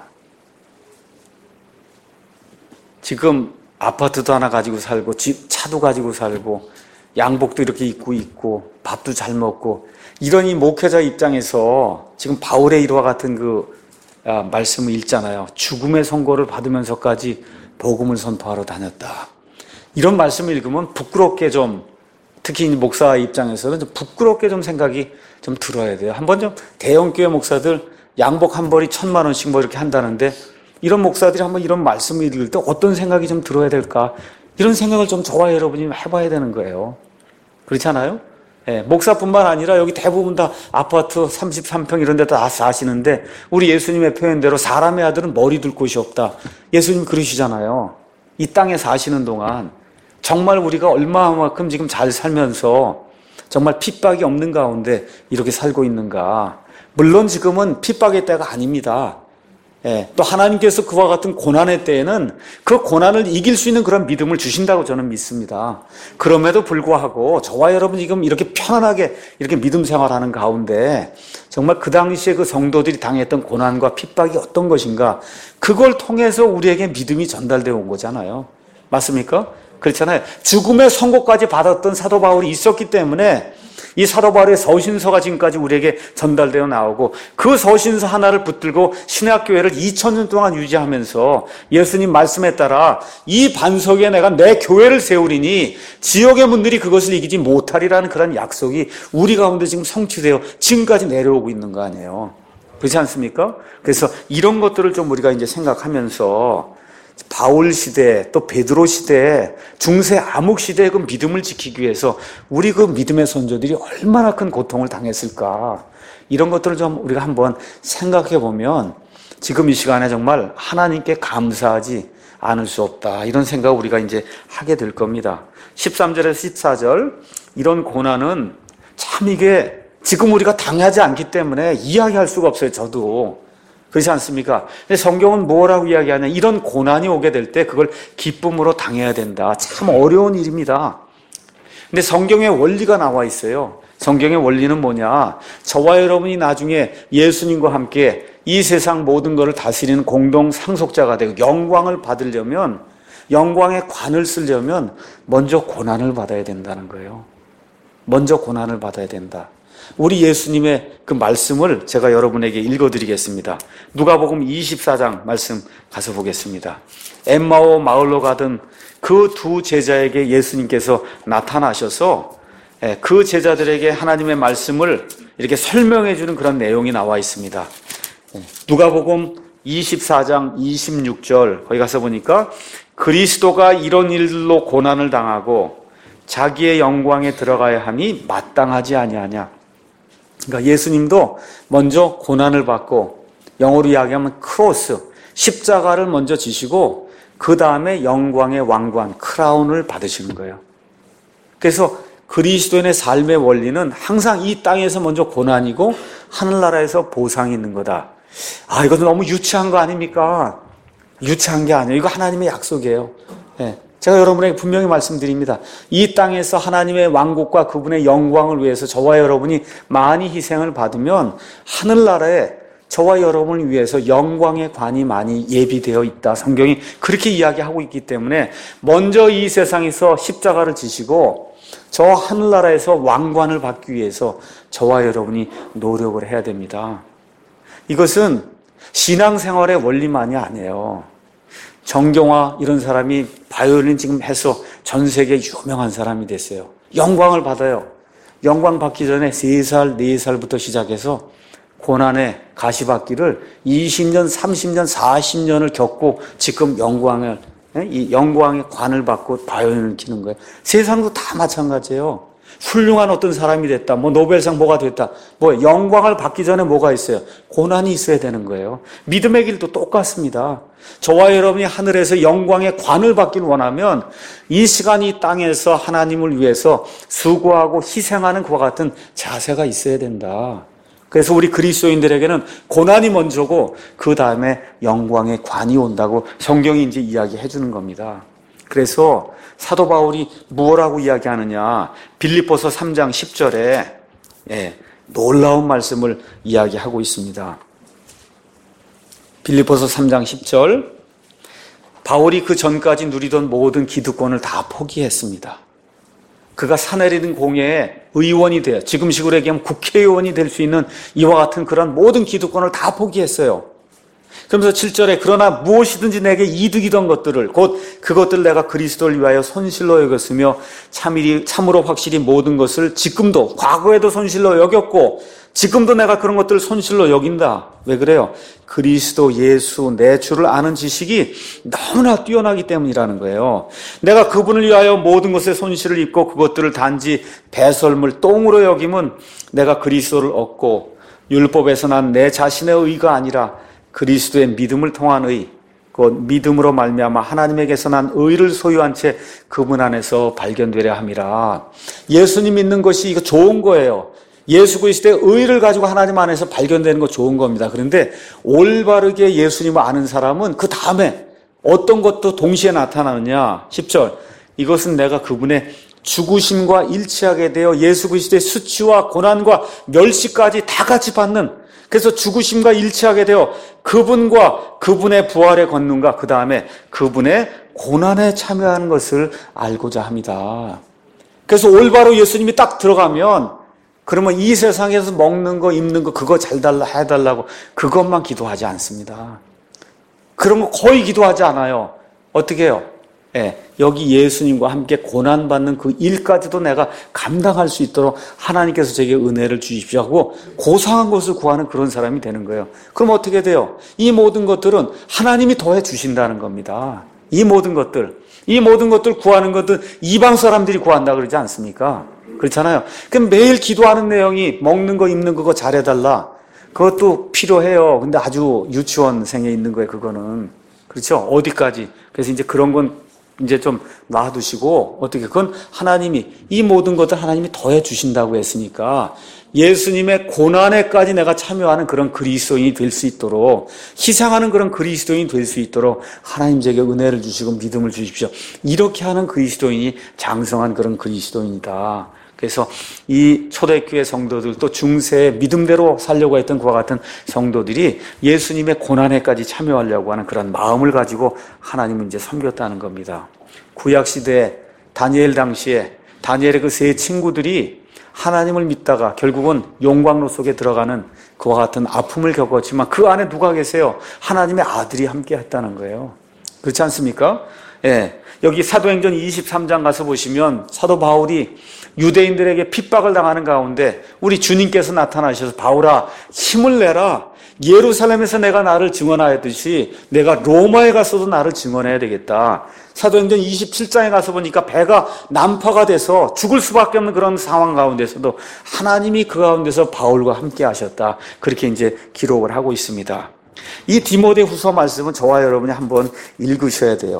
Speaker 1: 지금 아파트도 하나 가지고 살고 집, 차도 가지고 살고 양복도 이렇게 입고 있고 밥도 잘 먹고 이런 이 목회자 입장에서 지금 바울의 이와 같은 그 말씀을 읽잖아요. 죽음의 선고를 받으면서까지 복음을 선포하러 다녔다. 이런 말씀을 읽으면 부끄럽게 좀, 특히 목사 입장에서는 좀 부끄럽게 좀 생각이 좀 들어야 돼요. 한번 좀 대형교회 목사들 양복 한 벌이 천만 원씩 뭐 이렇게 한다는데, 이런 목사들이 한번 이런 말씀을 읽을 때 어떤 생각이 좀 들어야 될까? 이런 생각을 좀 저와 여러분이 해봐야 되는 거예요. 그렇잖아요? 예, 목사뿐만 아니라 여기 대부분 다 아파트 삼십삼 평 이런 데 다 사시는데, 우리 예수님의 표현대로 사람의 아들은 머리 둘 곳이 없다. 예수님 그러시잖아요. 이 땅에 사시는 동안 정말 우리가 얼마만큼 지금 잘 살면서 정말 핍박이 없는 가운데 이렇게 살고 있는가. 물론 지금은 핍박의 때가 아닙니다. 예, 또 하나님께서 그와 같은 고난의 때에는 그 고난을 이길 수 있는 그런 믿음을 주신다고 저는 믿습니다. 그럼에도 불구하고 저와 여러분 지금 이렇게 편안하게 이렇게 믿음 생활하는 가운데 정말 그 당시에 그 성도들이 당했던 고난과 핍박이 어떤 것인가, 그걸 통해서 우리에게 믿음이 전달되어 온 거잖아요. 맞습니까? 그렇잖아요. 죽음의 선고까지 받았던 사도 바울이 있었기 때문에 이 사도 바울의 서신서가 지금까지 우리에게 전달되어 나오고, 그 서신서 하나를 붙들고 신약교회를 이천 년 동안 유지하면서 예수님 말씀에 따라 이 반석에 내가 내 교회를 세우리니 지옥의 문들이 그것을 이기지 못하리라는 그런 약속이 우리 가운데 지금 성취되어 지금까지 내려오고 있는 거 아니에요. 그렇지 않습니까? 그래서 이런 것들을 좀 우리가 이제 생각하면서 바울 시대, 또 베드로 시대, 중세 암흑 시대의 그 믿음을 지키기 위해서 우리 그 믿음의 선조들이 얼마나 큰 고통을 당했을까, 이런 것들을 좀 우리가 한번 생각해 보면 지금 이 시간에 정말 하나님께 감사하지 않을 수 없다, 이런 생각을 우리가 이제 하게 될 겁니다. 십삼 절에서 십사 절, 이런 고난은 참 이게 지금 우리가 당하지 않기 때문에 이야기할 수가 없어요. 저도 그렇지 않습니까? 근데 성경은 뭐라고 이야기하냐, 이런 고난이 오게 될 때 그걸 기쁨으로 당해야 된다. 참 어려운 일입니다. 근데 성경의 원리가 나와 있어요. 성경의 원리는 뭐냐, 저와 여러분이 나중에 예수님과 함께 이 세상 모든 것을 다스리는 공동 상속자가 되고 영광을 받으려면, 영광의 관을 쓰려면 먼저 고난을 받아야 된다는 거예요. 먼저 고난을 받아야 된다. 우리 예수님의 그 말씀을 제가 여러분에게 읽어드리겠습니다. 누가복음 이십사 장 말씀 가서 보겠습니다. 엠마오 마을로 가던 그 두 제자에게 예수님께서 나타나셔서 그 제자들에게 하나님의 말씀을 이렇게 설명해 주는 그런 내용이 나와 있습니다. 누가복음 이십사 장 이십육 절, 거기 가서 보니까 그리스도가 이런 일로 고난을 당하고 자기의 영광에 들어가야 함이 마땅하지 아니하냐. 그러니까 예수님도 먼저 고난을 받고, 영어로 이야기하면 크로스, 십자가를 먼저 지시고 그 다음에 영광의 왕관, 크라운을 받으시는 거예요. 그래서 그리스도인의 삶의 원리는 항상 이 땅에서 먼저 고난이고 하늘나라에서 보상이 있는 거다. 아, 이것도 너무 유치한 거 아닙니까? 유치한 게 아니에요. 이거 하나님의 약속이에요. 네. 제가 여러분에게 분명히 말씀드립니다. 이 땅에서 하나님의 왕국과 그분의 영광을 위해서 저와 여러분이 많이 희생을 받으면 하늘나라에 저와 여러분을 위해서 영광의 관이 많이 예비되어 있다. 성경이 그렇게 이야기하고 있기 때문에 먼저 이 세상에서 십자가를 지시고 저 하늘나라에서 왕관을 받기 위해서 저와 여러분이 노력을 해야 됩니다. 이것은 신앙생활의 원리만이 아니에요. 정경화 이런 사람이 바이올린 지금 해서 전 세계에 유명한 사람이 됐어요. 영광을 받아요. 영광 받기 전에 세 살, 네 살부터 시작해서 고난의 가시받기를 이십 년, 삼십 년, 사십 년을 겪고 지금 영광을, 이 영광의 관을 받고 바이올린을 키는 거예요. 세상도 다 마찬가지예요. 훌륭한 어떤 사람이 됐다, 뭐 노벨상 뭐가 됐다, 뭐 영광을 받기 전에 뭐가 있어요? 고난이 있어야 되는 거예요. 믿음의 길도 똑같습니다. 저와 여러분이 하늘에서 영광의 관을 받길 원하면 이 시간 이 땅에서 하나님을 위해서 수고하고 희생하는 그와 같은 자세가 있어야 된다. 그래서 우리 그리스도인들에게는 고난이 먼저고 그 다음에 영광의 관이 온다고 성경이 이제 이야기해 주는 겁니다. 그래서 사도 바울이 무엇라고 이야기하느냐, 빌립보서 삼 장 십 절에 예, 놀라운 말씀을 이야기하고 있습니다. 빌립보서 삼 장 십 절, 바울이 그 전까지 누리던 모든 기득권을 다 포기했습니다. 그가 사내리는 공회에 의원이 돼요. 지금식으로 얘기하면 국회의원이 될 수 있는 이와 같은 그런 모든 기득권을 다 포기했어요. 그러면서 칠 절에 그러나 무엇이든지 내게 이득이던 것들을 곧 그것들을 내가 그리스도를 위하여 손실로 여겼으며 참일이, 참으로 확실히 모든 것을 지금도 과거에도 손실로 여겼고 지금도 내가 그런 것들을 손실로 여긴다. 왜 그래요? 그리스도 예수 내 주를 아는 지식이 너무나 뛰어나기 때문이라는 거예요. 내가 그분을 위하여 모든 것에 손실을 입고 그것들을 단지 배설물 똥으로 여기면 내가 그리스도를 얻고 율법에서 난 내 자신의 의가 아니라 그리스도의 믿음을 통한 의, 곧 믿음으로 말미암아 하나님에게서 난 의를 소유한 채 그분 안에서 발견되려 함이라. 예수님 믿는 것이 이거 좋은 거예요. 예수 그리스도의 의를 가지고 하나님 안에서 발견되는 거 좋은 겁니다. 그런데 올바르게 예수님을 아는 사람은 그 다음에 어떤 것도 동시에 나타나느냐. 십 절 이것은 내가 그분의 죽으심과 일치하게 되어 예수 그리스도의 수치와 고난과 멸시까지 다 같이 받는, 그래서 죽으심과 일치하게 되어 그분과 그분의 부활의 권능과 그 다음에 그분의 고난에 참여하는 것을 알고자 합니다. 그래서 올바로 예수님이 딱 들어가면 그러면 이 세상에서 먹는 거 입는 거 그거 잘 달라 해달라고 그것만 기도하지 않습니다. 그런 거 거의 기도하지 않아요. 어떻게 해요? 예, 여기 예수님과 함께 고난받는 그 일까지도 내가 감당할 수 있도록 하나님께서 제게 은혜를 주십시오 하고 고상한 것을 구하는 그런 사람이 되는 거예요. 그럼 어떻게 돼요? 이 모든 것들은 하나님이 더해 주신다는 겁니다. 이 모든 것들, 이 모든 것들 구하는 것들 이방 사람들이 구한다 그러지 않습니까? 그렇잖아요. 그럼 매일 기도하는 내용이 먹는 거 입는 거 잘해달라. 그것도 필요해요. 근데 아주 유치원생에 있는 거예요, 그거는. 그렇죠? 어디까지. 그래서 이제 그런 건 이제 좀 놔두시고, 어떻게, 그건 하나님이, 이 모든 것들 하나님이 더해 주신다고 했으니까, 예수님의 고난에까지 내가 참여하는 그런 그리스도인이 될 수 있도록, 희생하는 그런 그리스도인이 될 수 있도록 하나님 제게 은혜를 주시고 믿음을 주십시오. 이렇게 하는 그리스도인이 장성한 그런 그리스도인이다. 그래서 이 초대교회 성도들 또 중세의 믿음대로 살려고 했던 그와 같은 성도들이 예수님의 고난에까지 참여하려고 하는 그런 마음을 가지고 하나님을 이제 섬겼다는 겁니다. 구약시대에 다니엘 당시에 다니엘의 그 세 친구들이 하나님을 믿다가 결국은 용광로 속에 들어가는 그와 같은 아픔을 겪었지만 그 안에 누가 계세요? 하나님의 아들이 함께 했다는 거예요. 그렇지 않습니까? 예. 여기 사도행전 이십삼 장 가서 보시면 사도 바울이 유대인들에게 핍박을 당하는 가운데 우리 주님께서 나타나셔서 바울아 힘을 내라. 예루살렘에서 내가 나를 증언하였듯이 내가 로마에 가서도 나를 증언해야 되겠다. 사도행전 이십칠 장에 가서 보니까 배가 난파가 돼서 죽을 수밖에 없는 그런 상황 가운데서도 하나님이 그 가운데서 바울과 함께 하셨다. 그렇게 이제 기록을 하고 있습니다. 이 디모데후서 말씀은 저와 여러분이 한번 읽으셔야 돼요.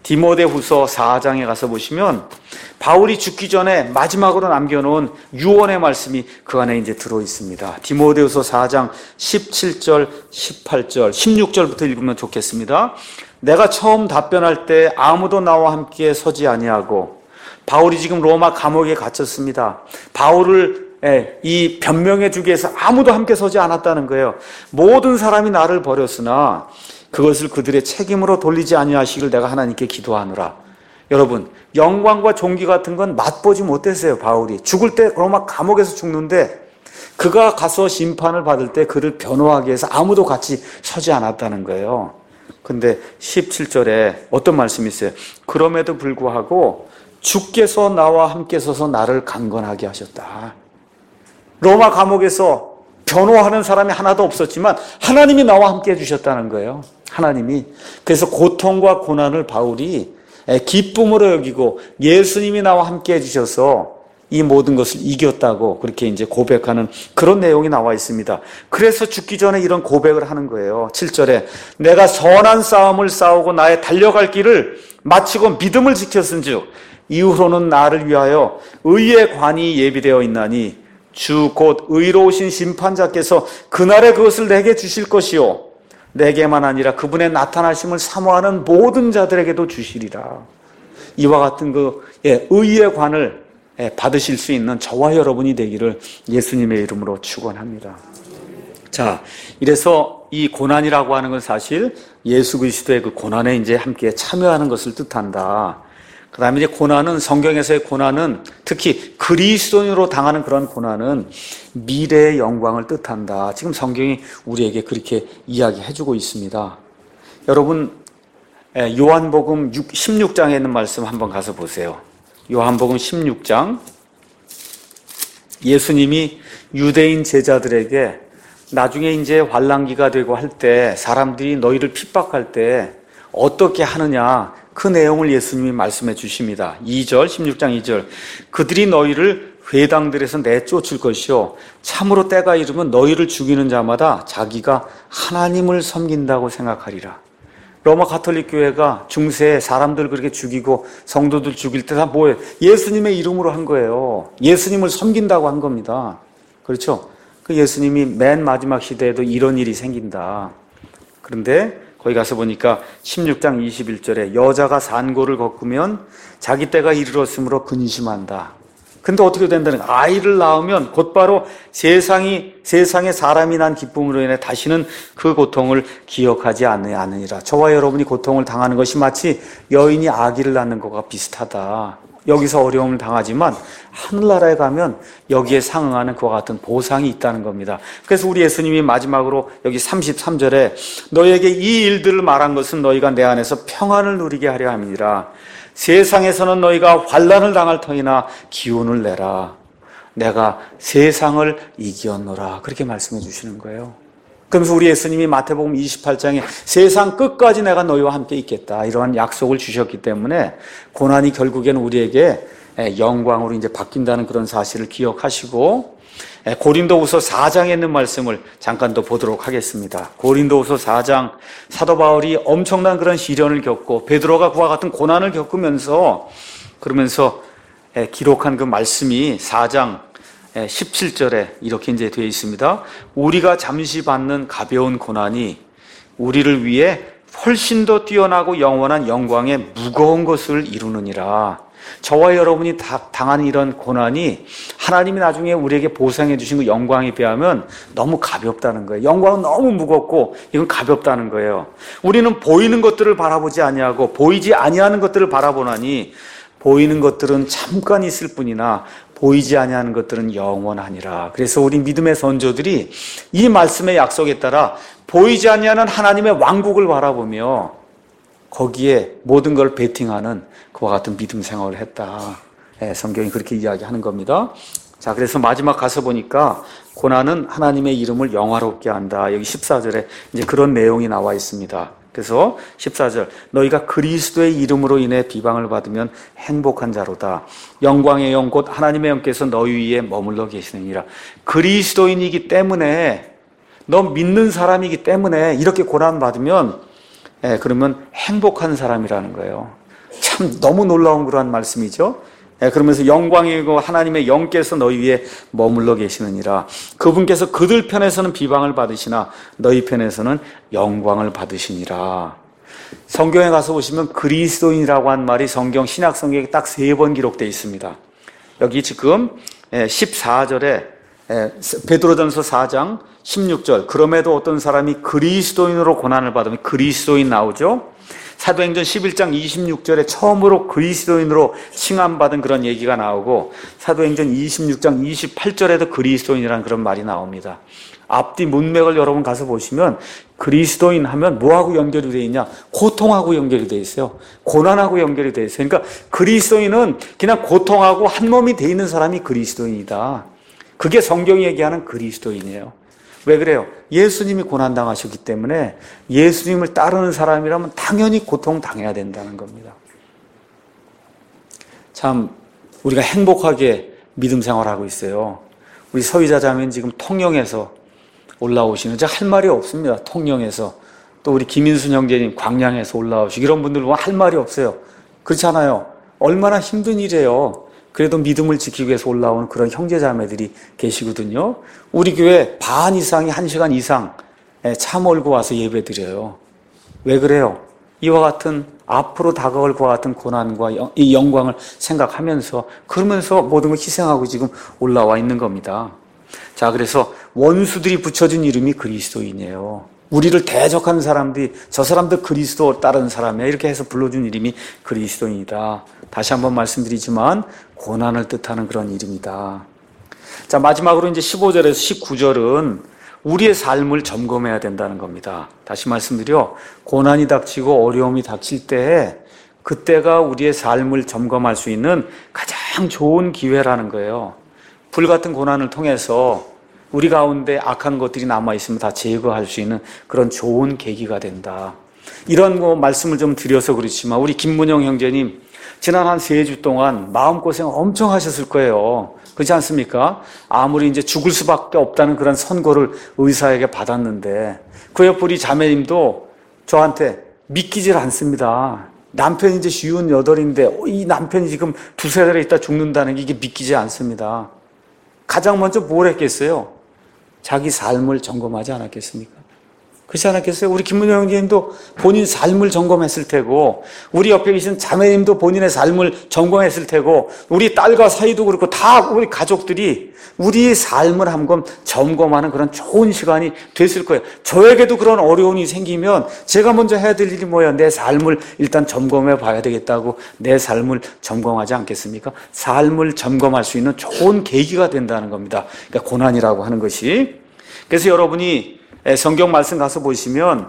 Speaker 1: 디모데후서 사 장에 가서 보시면 바울이 죽기 전에 마지막으로 남겨놓은 유언의 말씀이 그 안에 이제 들어 있습니다. 디모데후서 사 장 십칠 절, 십팔 절, 십육 절부터 읽으면 좋겠습니다. 내가 처음 답변할 때 아무도 나와 함께 서지 아니하고, 바울이 지금 로마 감옥에 갇혔습니다. 바울을 이 변명해 주기 위해서 아무도 함께 서지 않았다는 거예요. 모든 사람이 나를 버렸으나 그것을 그들의 책임으로 돌리지 아니하시길 내가 하나님께 기도하노라. 여러분, 영광과 존귀 같은 건 맛보지 못했어요. 바울이 죽을 때 로마 감옥에서 죽는데 그가 가서 심판을 받을 때 그를 변호하기 위해서 아무도 같이 서지 않았다는 거예요. 근데 십칠 절에 어떤 말씀이 있어요? 그럼에도 불구하고 주께서 나와 함께 서서 나를 강건하게 하셨다. 로마 감옥에서 변호하는 사람이 하나도 없었지만 하나님이 나와 함께 해주셨다는 거예요. 하나님이. 그래서 고통과 고난을 바울이 기쁨으로 여기고 예수님이 나와 함께 해주셔서 이 모든 것을 이겼다고 그렇게 이제 고백하는 그런 내용이 나와 있습니다. 그래서 죽기 전에 이런 고백을 하는 거예요. 칠 절에 내가 선한 싸움을 싸우고 나의 달려갈 길을 마치고 믿음을 지켰은즉 이후로는 나를 위하여 의의 관이 예비되어 있나니 주 곧 의로우신 심판자께서 그날에 그것을 내게 주실 것이요 내게만 아니라 그분의 나타나심을 사모하는 모든 자들에게도 주시리라. 이와 같은 그 예, 의의 관을 예, 받으실 수 있는 저와 여러분이 되기를 예수님의 이름으로 축원합니다. 자, 이래서 이 고난이라고 하는 건 사실 예수 그리스도의 그 고난에 이제 함께 참여하는 것을 뜻한다. 그 다음에 이제 고난은, 성경에서의 고난은 특히 그리스도인으로 당하는 그런 고난은 미래의 영광을 뜻한다. 지금 성경이 우리에게 그렇게 이야기해주고 있습니다. 여러분, 요한복음 십육 장에 있는 말씀 한번 가서 보세요. 요한복음 십육 장. 예수님이 유대인 제자들에게 나중에 이제 환란기가 되고 할 때 사람들이 너희를 핍박할 때 어떻게 하느냐, 그 내용을 예수님이 말씀해 주십니다. 이 절, 십육 장 이 절. 그들이 너희를 회당들에서 내쫓을 것이요 참으로 때가 이르면 너희를 죽이는 자마다 자기가 하나님을 섬긴다고 생각하리라. 로마 가톨릭 교회가 중세에 사람들 그렇게 죽이고 성도들 죽일 때 다 뭐예요? 예수님의 이름으로 한 거예요. 예수님을 섬긴다고 한 겁니다. 그렇죠? 그 예수님이 맨 마지막 시대에도 이런 일이 생긴다. 그런데 거기 가서 보니까 십육 장 이십일 절에 여자가 산고를 겪으면 자기 때가 이르렀으므로 근심한다. 근데 어떻게 된다는 거야? 아이를 낳으면 곧바로 세상이, 세상에 사람이 난 기쁨으로 인해 다시는 그 고통을 기억하지 않으니라. 저와 여러분이 고통을 당하는 것이 마치 여인이 아기를 낳는 것과 비슷하다. 여기서 어려움을 당하지만 하늘나라에 가면 여기에 상응하는 그와 같은 보상이 있다는 겁니다. 그래서 우리 예수님이 마지막으로 여기 삼십삼 절에 너희에게 이 일들을 말한 것은 너희가 내 안에서 평안을 누리게 하려 함이니라. 세상에서는 너희가 환난을 당할 터이나 기운을 내라. 내가 세상을 이겼노라. 그렇게 말씀해 주시는 거예요. 그러면서 우리 예수님이 마태복음 이십팔 장에 세상 끝까지 내가 너희와 함께 있겠다, 이러한 약속을 주셨기 때문에 고난이 결국엔 우리에게 영광으로 이제 바뀐다는 그런 사실을 기억하시고, 고린도후서 사 장에 있는 말씀을 잠깐 더 보도록 하겠습니다. 고린도후서 사 장, 사도 바울이 엄청난 그런 시련을 겪고 베드로가 그와 같은 고난을 겪으면서 그러면서 기록한 그 말씀이 사 장 십칠 절에 이렇게 이제 되어 있습니다. 우리가 잠시 받는 가벼운 고난이 우리를 위해 훨씬 더 뛰어나고 영원한 영광의 무거운 것을 이루느니라. 저와 여러분이 당한 이런 고난이 하나님이 나중에 우리에게 보상해 주신 그 영광에 비하면 너무 가볍다는 거예요. 영광은 너무 무겁고 이건 가볍다는 거예요. 우리는 보이는 것들을 바라보지 아니하고 보이지 아니하는 것들을 바라보나니 보이는 것들은 잠깐 있을 뿐이나 보이지 아니하는 것들은 영원하니라. 그래서 우리 믿음의 선조들이 이 말씀의 약속에 따라 보이지 아니하는 하나님의 왕국을 바라보며 거기에 모든 걸 베팅하는 그와 같은 믿음 생활을 했다. 네, 성경이 그렇게 이야기하는 겁니다. 자, 그래서 마지막 가서 보니까 고난은 하나님의 이름을 영화롭게 한다. 여기 십사 절에 이제 그런 내용이 나와 있습니다. 그래서 십사 절, 너희가 그리스도의 이름으로 인해 비방을 받으면 행복한 자로다. 영광의 영 곧 하나님의 영께서 너희 위에 머물러 계시느니라. 그리스도인이기 때문에, 너 믿는 사람이기 때문에 이렇게 고난 받으면, 예, 그러면 행복한 사람이라는 거예요. 참 너무 놀라운 그러한 말씀이죠. 예, 그러면서 영광이고 하나님의 영께서 너희 위에 머물러 계시느니라. 그분께서 그들 편에서는 비방을 받으시나 너희 편에서는 영광을 받으시니라. 성경에 가서 보시면 그리스도인이라고 한 말이 성경 신약 성경에 딱 세 번 기록되어 있습니다. 여기 지금 십사 절에 베드로전서 사 장 십육 절, 그럼에도 어떤 사람이 그리스도인으로 고난을 받으면 그리스도인 나오죠. 사도행전 십일 장 이십육 절에 처음으로 그리스도인으로 칭함받은 그런 얘기가 나오고, 사도행전 이십육 장 이십팔 절에도 그리스도인이라는 그런 말이 나옵니다. 앞뒤 문맥을 여러분 가서 보시면 그리스도인 하면 뭐하고 연결이 되어 있냐? 고통하고 연결이 되어 있어요. 고난하고 연결이 되어 있어요. 그러니까 그리스도인은 그냥 고통하고 한 몸이 되어 있는 사람이 그리스도인이다. 그게 성경이 얘기하는 그리스도인이에요. 왜 그래요? 예수님이 고난당하셨기 때문에 예수님을 따르는 사람이라면 당연히 고통당해야 된다는 겁니다. 참 우리가 행복하게 믿음 생활하고 있어요. 우리 서희자 자매는 지금 통영에서 올라오시는, 제가 할 말이 없습니다. 통영에서. 또 우리 김인순 형제님 광양에서 올라오시고, 이런 분들 보면 할 말이 없어요. 그렇잖아요. 얼마나 힘든 일이에요. 그래도 믿음을 지키기 위해서 올라오는 그런 형제자매들이 계시거든요. 우리 교회 반 이상이 한 시간 이상 차 몰고 와서 예배 드려요. 왜 그래요? 이와 같은 앞으로 다가올 그와 같은 고난과 이 영광을 생각하면서, 그러면서 모든 걸 희생하고 지금 올라와 있는 겁니다. 자, 그래서 원수들이 붙여준 이름이 그리스도인이에요. 우리를 대적하는 사람들이 저 사람도 그리스도 따르는 사람이야 이렇게 해서 불러준 이름이 그리스도인이다. 다시 한번 말씀드리지만 고난을 뜻하는 그런 이름이다. 자, 마지막으로 이제 십오 절에서 십구 절은 우리의 삶을 점검해야 된다는 겁니다. 다시 말씀드려 고난이 닥치고 어려움이 닥칠 때에 그때가 우리의 삶을 점검할 수 있는 가장 좋은 기회라는 거예요. 불같은 고난을 통해서 우리 가운데 악한 것들이 남아있으면 다 제거할 수 있는 그런 좋은 계기가 된다. 이런 거 말씀을 좀 드려서 그렇지만 우리 김문영 형제님 지난 한 세 주 동안 마음고생 엄청 하셨을 거예요. 그렇지 않습니까? 아무리 이제 죽을 수밖에 없다는 그런 선고를 의사에게 받았는데 그 옆 우리 자매님도 저한테 믿기질 않습니다. 남편이 이제 쉬운 여덟인데 이 남편이 지금 두세 달에 있다 죽는다는 게 이게 믿기지 않습니다. 가장 먼저 뭘 했겠어요? 자기 삶을 점검하지 않았겠습니까? 그렇지 않았겠어요? 우리 김문영 형제님도 본인 삶을 점검했을 테고 우리 옆에 계신 자매님도 본인의 삶을 점검했을 테고 우리 딸과 사이도 그렇고 다 우리 가족들이 우리의 삶을 한번 점검하는 그런 좋은 시간이 됐을 거예요. 저에게도 그런 어려움이 생기면 제가 먼저 해야 될 일이 뭐예요? 내 삶을 일단 점검해 봐야 되겠다고 내 삶을 점검하지 않겠습니까? 삶을 점검할 수 있는 좋은 계기가 된다는 겁니다. 그러니까 고난이라고 하는 것이. 그래서 여러분이 성경 말씀 가서 보시면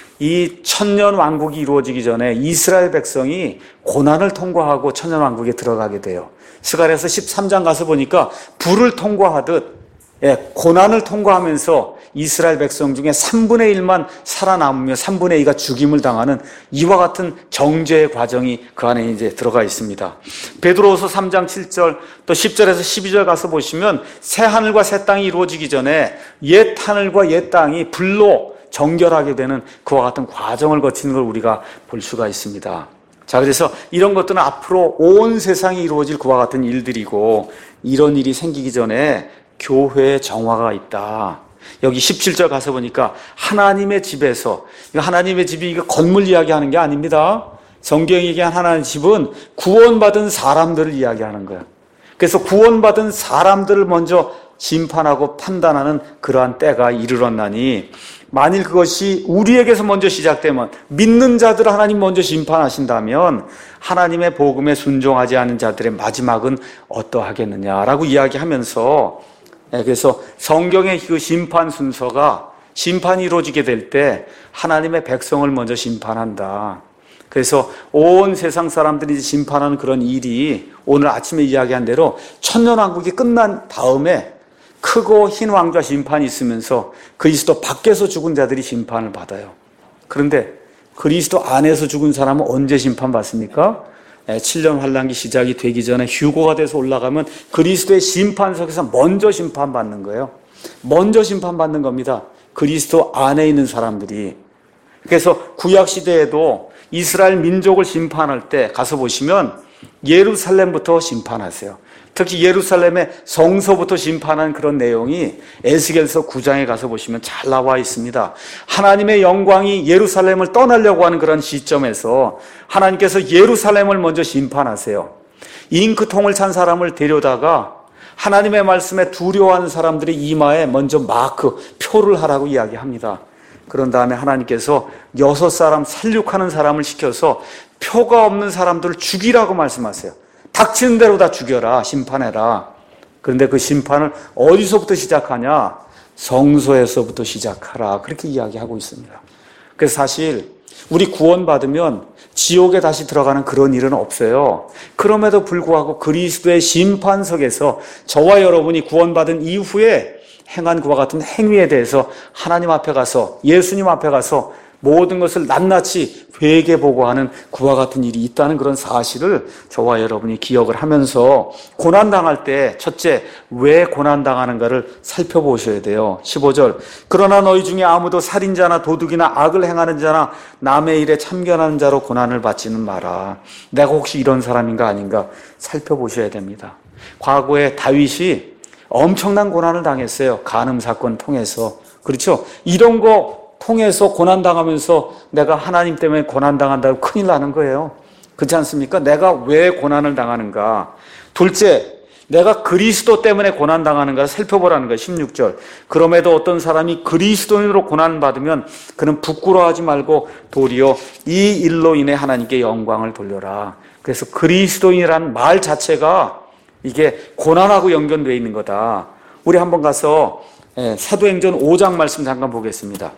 Speaker 1: 이 천년 왕국이 이루어지기 전에 이스라엘 백성이 고난을 통과하고 천년 왕국에 들어가게 돼요. 스가랴서 십삼 장 가서 보니까 불을 통과하듯 예, 고난을 통과하면서 이스라엘 백성 중에 삼분의 일만 살아남으며 삼분의 이가 죽임을 당하는 이와 같은 정죄의 과정이 그 안에 이제 들어가 있습니다. 베드로후서 삼 장 칠 절 또 십 절에서 십이 절 가서 보시면 새 하늘과 새 땅이 이루어지기 전에 옛 하늘과 옛 땅이 불로 정결하게 되는 그와 같은 과정을 거치는 걸 우리가 볼 수가 있습니다. 자, 그래서 이런 것들은 앞으로 온 세상에 이루어질 그와 같은 일들이고 이런 일이 생기기 전에 교회의 정화가 있다. 여기 십칠 절 가서 보니까 하나님의 집에서, 하나님의 집이 이거 건물 이야기하는 게 아닙니다. 성경이 얘기한 하나님의 집은 구원받은 사람들을 이야기하는 거예요. 그래서 구원받은 사람들을 먼저 심판하고 판단하는 그러한 때가 이르렀나니 만일 그것이 우리에게서 먼저 시작되면 믿는 자들을 하나님 먼저 심판하신다면 하나님의 복음에 순종하지 않은 자들의 마지막은 어떠하겠느냐라고 이야기하면서 그래서 성경의 그 심판 순서가 심판이 이루어지게 될 때 하나님의 백성을 먼저 심판한다. 그래서 온 세상 사람들이 심판하는 그런 일이 오늘 아침에 이야기한 대로 천년왕국이 끝난 다음에 크고 흰 왕좌 심판이 있으면서 그리스도 밖에서 죽은 자들이 심판을 받아요. 그런데 그리스도 안에서 죽은 사람은 언제 심판받습니까? 칠 년 환란기 시작이 되기 전에 휴거가 돼서 올라가면 그리스도의 심판석에서 먼저 심판받는 거예요. 먼저 심판받는 겁니다. 그리스도 안에 있는 사람들이. 그래서 구약시대에도 이스라엘 민족을 심판할 때 가서 보시면 예루살렘부터 심판하세요. 특히 예루살렘의 성소부터 심판한 그런 내용이 에스겔서 구 장에 가서 보시면 잘 나와 있습니다. 하나님의 영광이 예루살렘을 떠나려고 하는 그런 시점에서 하나님께서 예루살렘을 먼저 심판하세요. 잉크통을 찬 사람을 데려다가 하나님의 말씀에 두려워하는 사람들의 이마에 먼저 마크, 표를 하라고 이야기합니다. 그런 다음에 하나님께서 여섯 사람 살육하는 사람을 시켜서 표가 없는 사람들을 죽이라고 말씀하세요. 닥치는 대로 다 죽여라, 심판해라. 그런데 그 심판을 어디서부터 시작하냐? 성소에서부터 시작하라. 그렇게 이야기하고 있습니다. 그래서 사실 우리 구원받으면 지옥에 다시 들어가는 그런 일은 없어요. 그럼에도 불구하고 그리스도의 심판석에서 저와 여러분이 구원받은 이후에 행한 그와 같은 행위에 대해서 하나님 앞에 가서, 예수님 앞에 가서 모든 것을 낱낱이 회개보고하는 그와 같은 일이 있다는 그런 사실을 저와 여러분이 기억을 하면서 고난당할 때 첫째, 왜 고난당하는가를 살펴보셔야 돼요. 십오 절, 그러나 너희 중에 아무도 살인자나 도둑이나 악을 행하는 자나 남의 일에 참견하는 자로 고난을 받지는 마라. 내가 혹시 이런 사람인가 아닌가 살펴보셔야 됩니다. 과거에 다윗이 엄청난 고난을 당했어요. 간음 사건 통해서. 그렇죠? 이런 거 통해서 고난당하면서 내가 하나님 때문에 고난당한다고 큰일 나는 거예요. 그렇지 않습니까? 내가 왜 고난을 당하는가? 둘째, 내가 그리스도 때문에 고난당하는가를 살펴보라는 거예요. 십육 절. 그럼에도 어떤 사람이 그리스도인으로 고난받으면 그는 부끄러워하지 말고 도리어 이 일로 인해 하나님께 영광을 돌려라. 그래서 그리스도인이라는 말 자체가 이게 고난하고 연결되어 있는 거다. 우리 한번 가서 사도행전 오 장 말씀 잠깐 보겠습니다.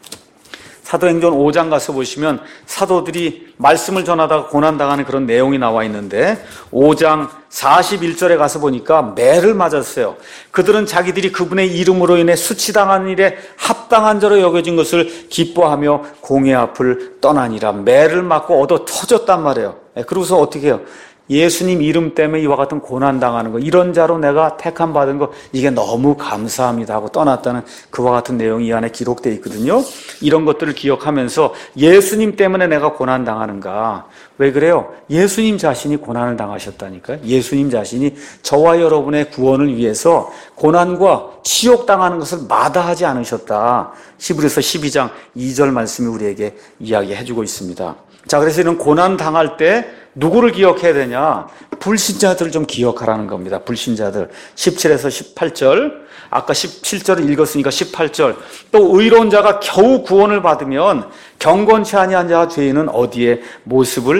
Speaker 1: 사도행전 오 장 가서 보시면 사도들이 말씀을 전하다가 고난당하는 그런 내용이 나와 있는데 오 장 사십일 절에 가서 보니까 매를 맞았어요. 그들은 자기들이 그분의 이름으로 인해 수치당한 일에 합당한 자로 여겨진 것을 기뻐하며 공의 앞을 떠나니라. 매를 맞고 얻어 터졌단 말이에요. 그러고서 어떻게 해요? 예수님 이름 때문에 이와 같은 고난당하는 거, 이런 자로 내가 택함 받은 거, 이게 너무 감사합니다 하고 떠났다는 그와 같은 내용이 이 안에 기록되어 있거든요. 이런 것들을 기억하면서 예수님 때문에 내가 고난당하는가? 왜 그래요? 예수님 자신이 고난을 당하셨다니까요. 예수님 자신이 저와 여러분의 구원을 위해서 고난과 치욕당하는 것을 마다하지 않으셨다. 히브리서 십이 장 이 절 말씀이 우리에게 이야기해주고 있습니다. 자, 그래서 이런 고난 당할 때 누구를 기억해야 되냐? 불신자들을 좀 기억하라는 겁니다. 불신자들. 십칠에서 십팔 절. 아까 십칠 절을 읽었으니까 십팔 절. 또 의로운 자가 겨우 구원을 받으면 경건치 아니한 자와 죄인은 어디에 모습을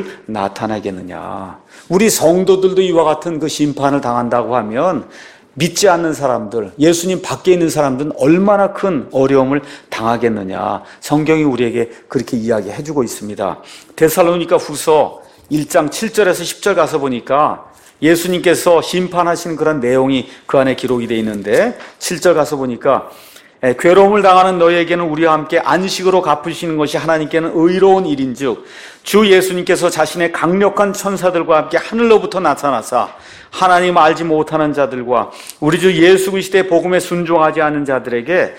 Speaker 1: 나타내겠느냐? 우리 성도들도 이와 같은 그 심판을 당한다고 하면 믿지 않는 사람들, 예수님 밖에 있는 사람들은 얼마나 큰 어려움을 당하겠느냐. 성경이 우리에게 그렇게 이야기해 주고 있습니다. 데살로니가 후서 일 장 칠 절에서 십 절 가서 보니까 예수님께서 심판하신 그런 내용이 그 안에 기록이 되어 있는데 칠 절 가서 보니까 괴로움을 당하는 너희에게는 우리와 함께 안식으로 갚으시는 것이 하나님께는 의로운 일인즉 주 예수님께서 자신의 강력한 천사들과 함께 하늘로부터 나타나사 하나님 알지 못하는 자들과 우리 주 예수 그리스도의 복음에 순종하지 않는 자들에게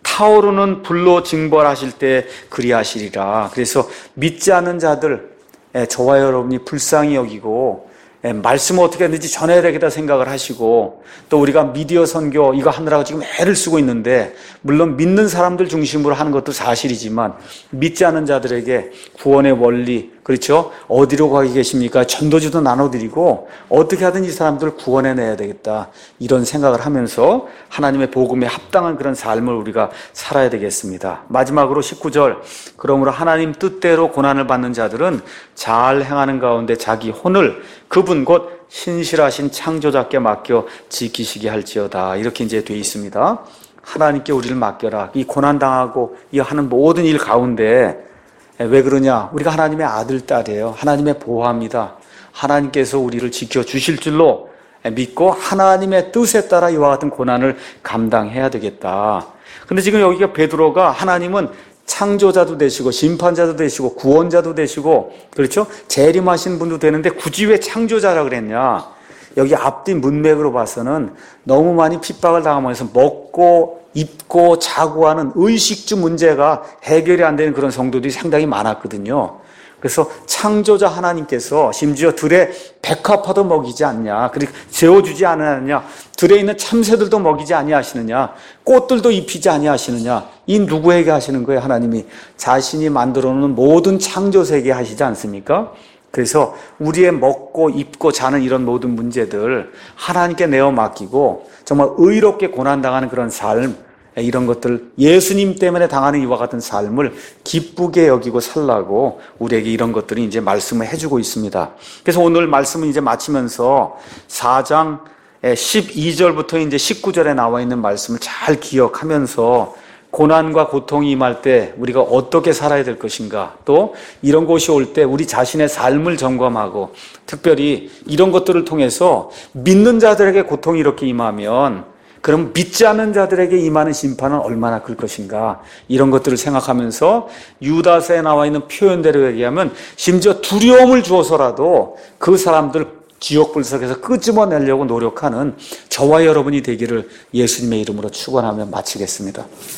Speaker 1: 타오르는 불로 징벌하실 때 그리하시리라. 그래서 믿지 않는 자들, 저와 여러분이 불쌍히 여기고 말씀을 어떻게 하는지 전해야 되겠다 생각을 하시고 또 우리가 미디어 선교 이거 하느라고 지금 애를 쓰고 있는데 물론 믿는 사람들 중심으로 하는 것도 사실이지만 믿지 않는 자들에게 구원의 원리, 그렇죠? 어디로 가게 계십니까? 전도지도 나눠드리고 어떻게 하든 이 사람들을 구원해내야 되겠다 이런 생각을 하면서 하나님의 복음에 합당한 그런 삶을 우리가 살아야 되겠습니다. 마지막으로 십구 절. 그러므로 하나님 뜻대로 고난을 받는 자들은 잘 행하는 가운데 자기 혼을 그분 곧 신실하신 창조자께 맡겨 지키시게 할지어다. 이렇게 이제 돼 있습니다. 하나님께 우리를 맡겨라. 이 고난당하고 이 하는 모든 일 가운데 왜 그러냐? 우리가 하나님의 아들, 딸이에요. 하나님의 보호합니다. 하나님께서 우리를 지켜주실 줄로 믿고 하나님의 뜻에 따라 이와 같은 고난을 감당해야 되겠다. 근데 지금 여기가 베드로가 하나님은 창조자도 되시고 심판자도 되시고 구원자도 되시고 그렇죠? 재림하신 분도 되는데 굳이 왜 창조자라 그랬냐? 여기 앞뒤 문맥으로 봐서는 너무 많이 핍박을 당하면서 먹고 입고 자고 하는 의식주 문제가 해결이 안 되는 그런 성도들이 상당히 많았거든요. 그래서 창조자 하나님께서 심지어 들에 백합화도 먹이지 않냐, 그리고 재워주지 않느냐, 들에 있는 참새들도 먹이지 아니하시느냐, 꽃들도 입히지 아니하시느냐, 이 누구에게 하시는 거예요? 하나님이 자신이 만들어 놓은 모든 창조 세계에 하시지 않습니까? 그래서 우리의 먹고 입고 자는 이런 모든 문제들 하나님께 내어 맡기고 정말 의롭게 고난당하는 그런 삶, 이런 것들 예수님 때문에 당하는 이와 같은 삶을 기쁘게 여기고 살라고 우리에게 이런 것들이 이제 말씀을 해주고 있습니다. 그래서 오늘 말씀은 이제 마치면서 사 장 십이 절부터 이제 십구 절에 나와 있는 말씀을 잘 기억하면서 고난과 고통이 임할 때 우리가 어떻게 살아야 될 것인가, 또 이런 것이 올 때 우리 자신의 삶을 점검하고 특별히 이런 것들을 통해서 믿는 자들에게 고통이 이렇게 임하면 그럼 믿지 않는 자들에게 임하는 심판은 얼마나 클 것인가, 이런 것들을 생각하면서 유다서에 나와 있는 표현대로 얘기하면 심지어 두려움을 주어서라도 그 사람들 지옥 불석에서 끄집어내려고 노력하는 저와 여러분이 되기를 예수님의 이름으로 축원하며 마치겠습니다.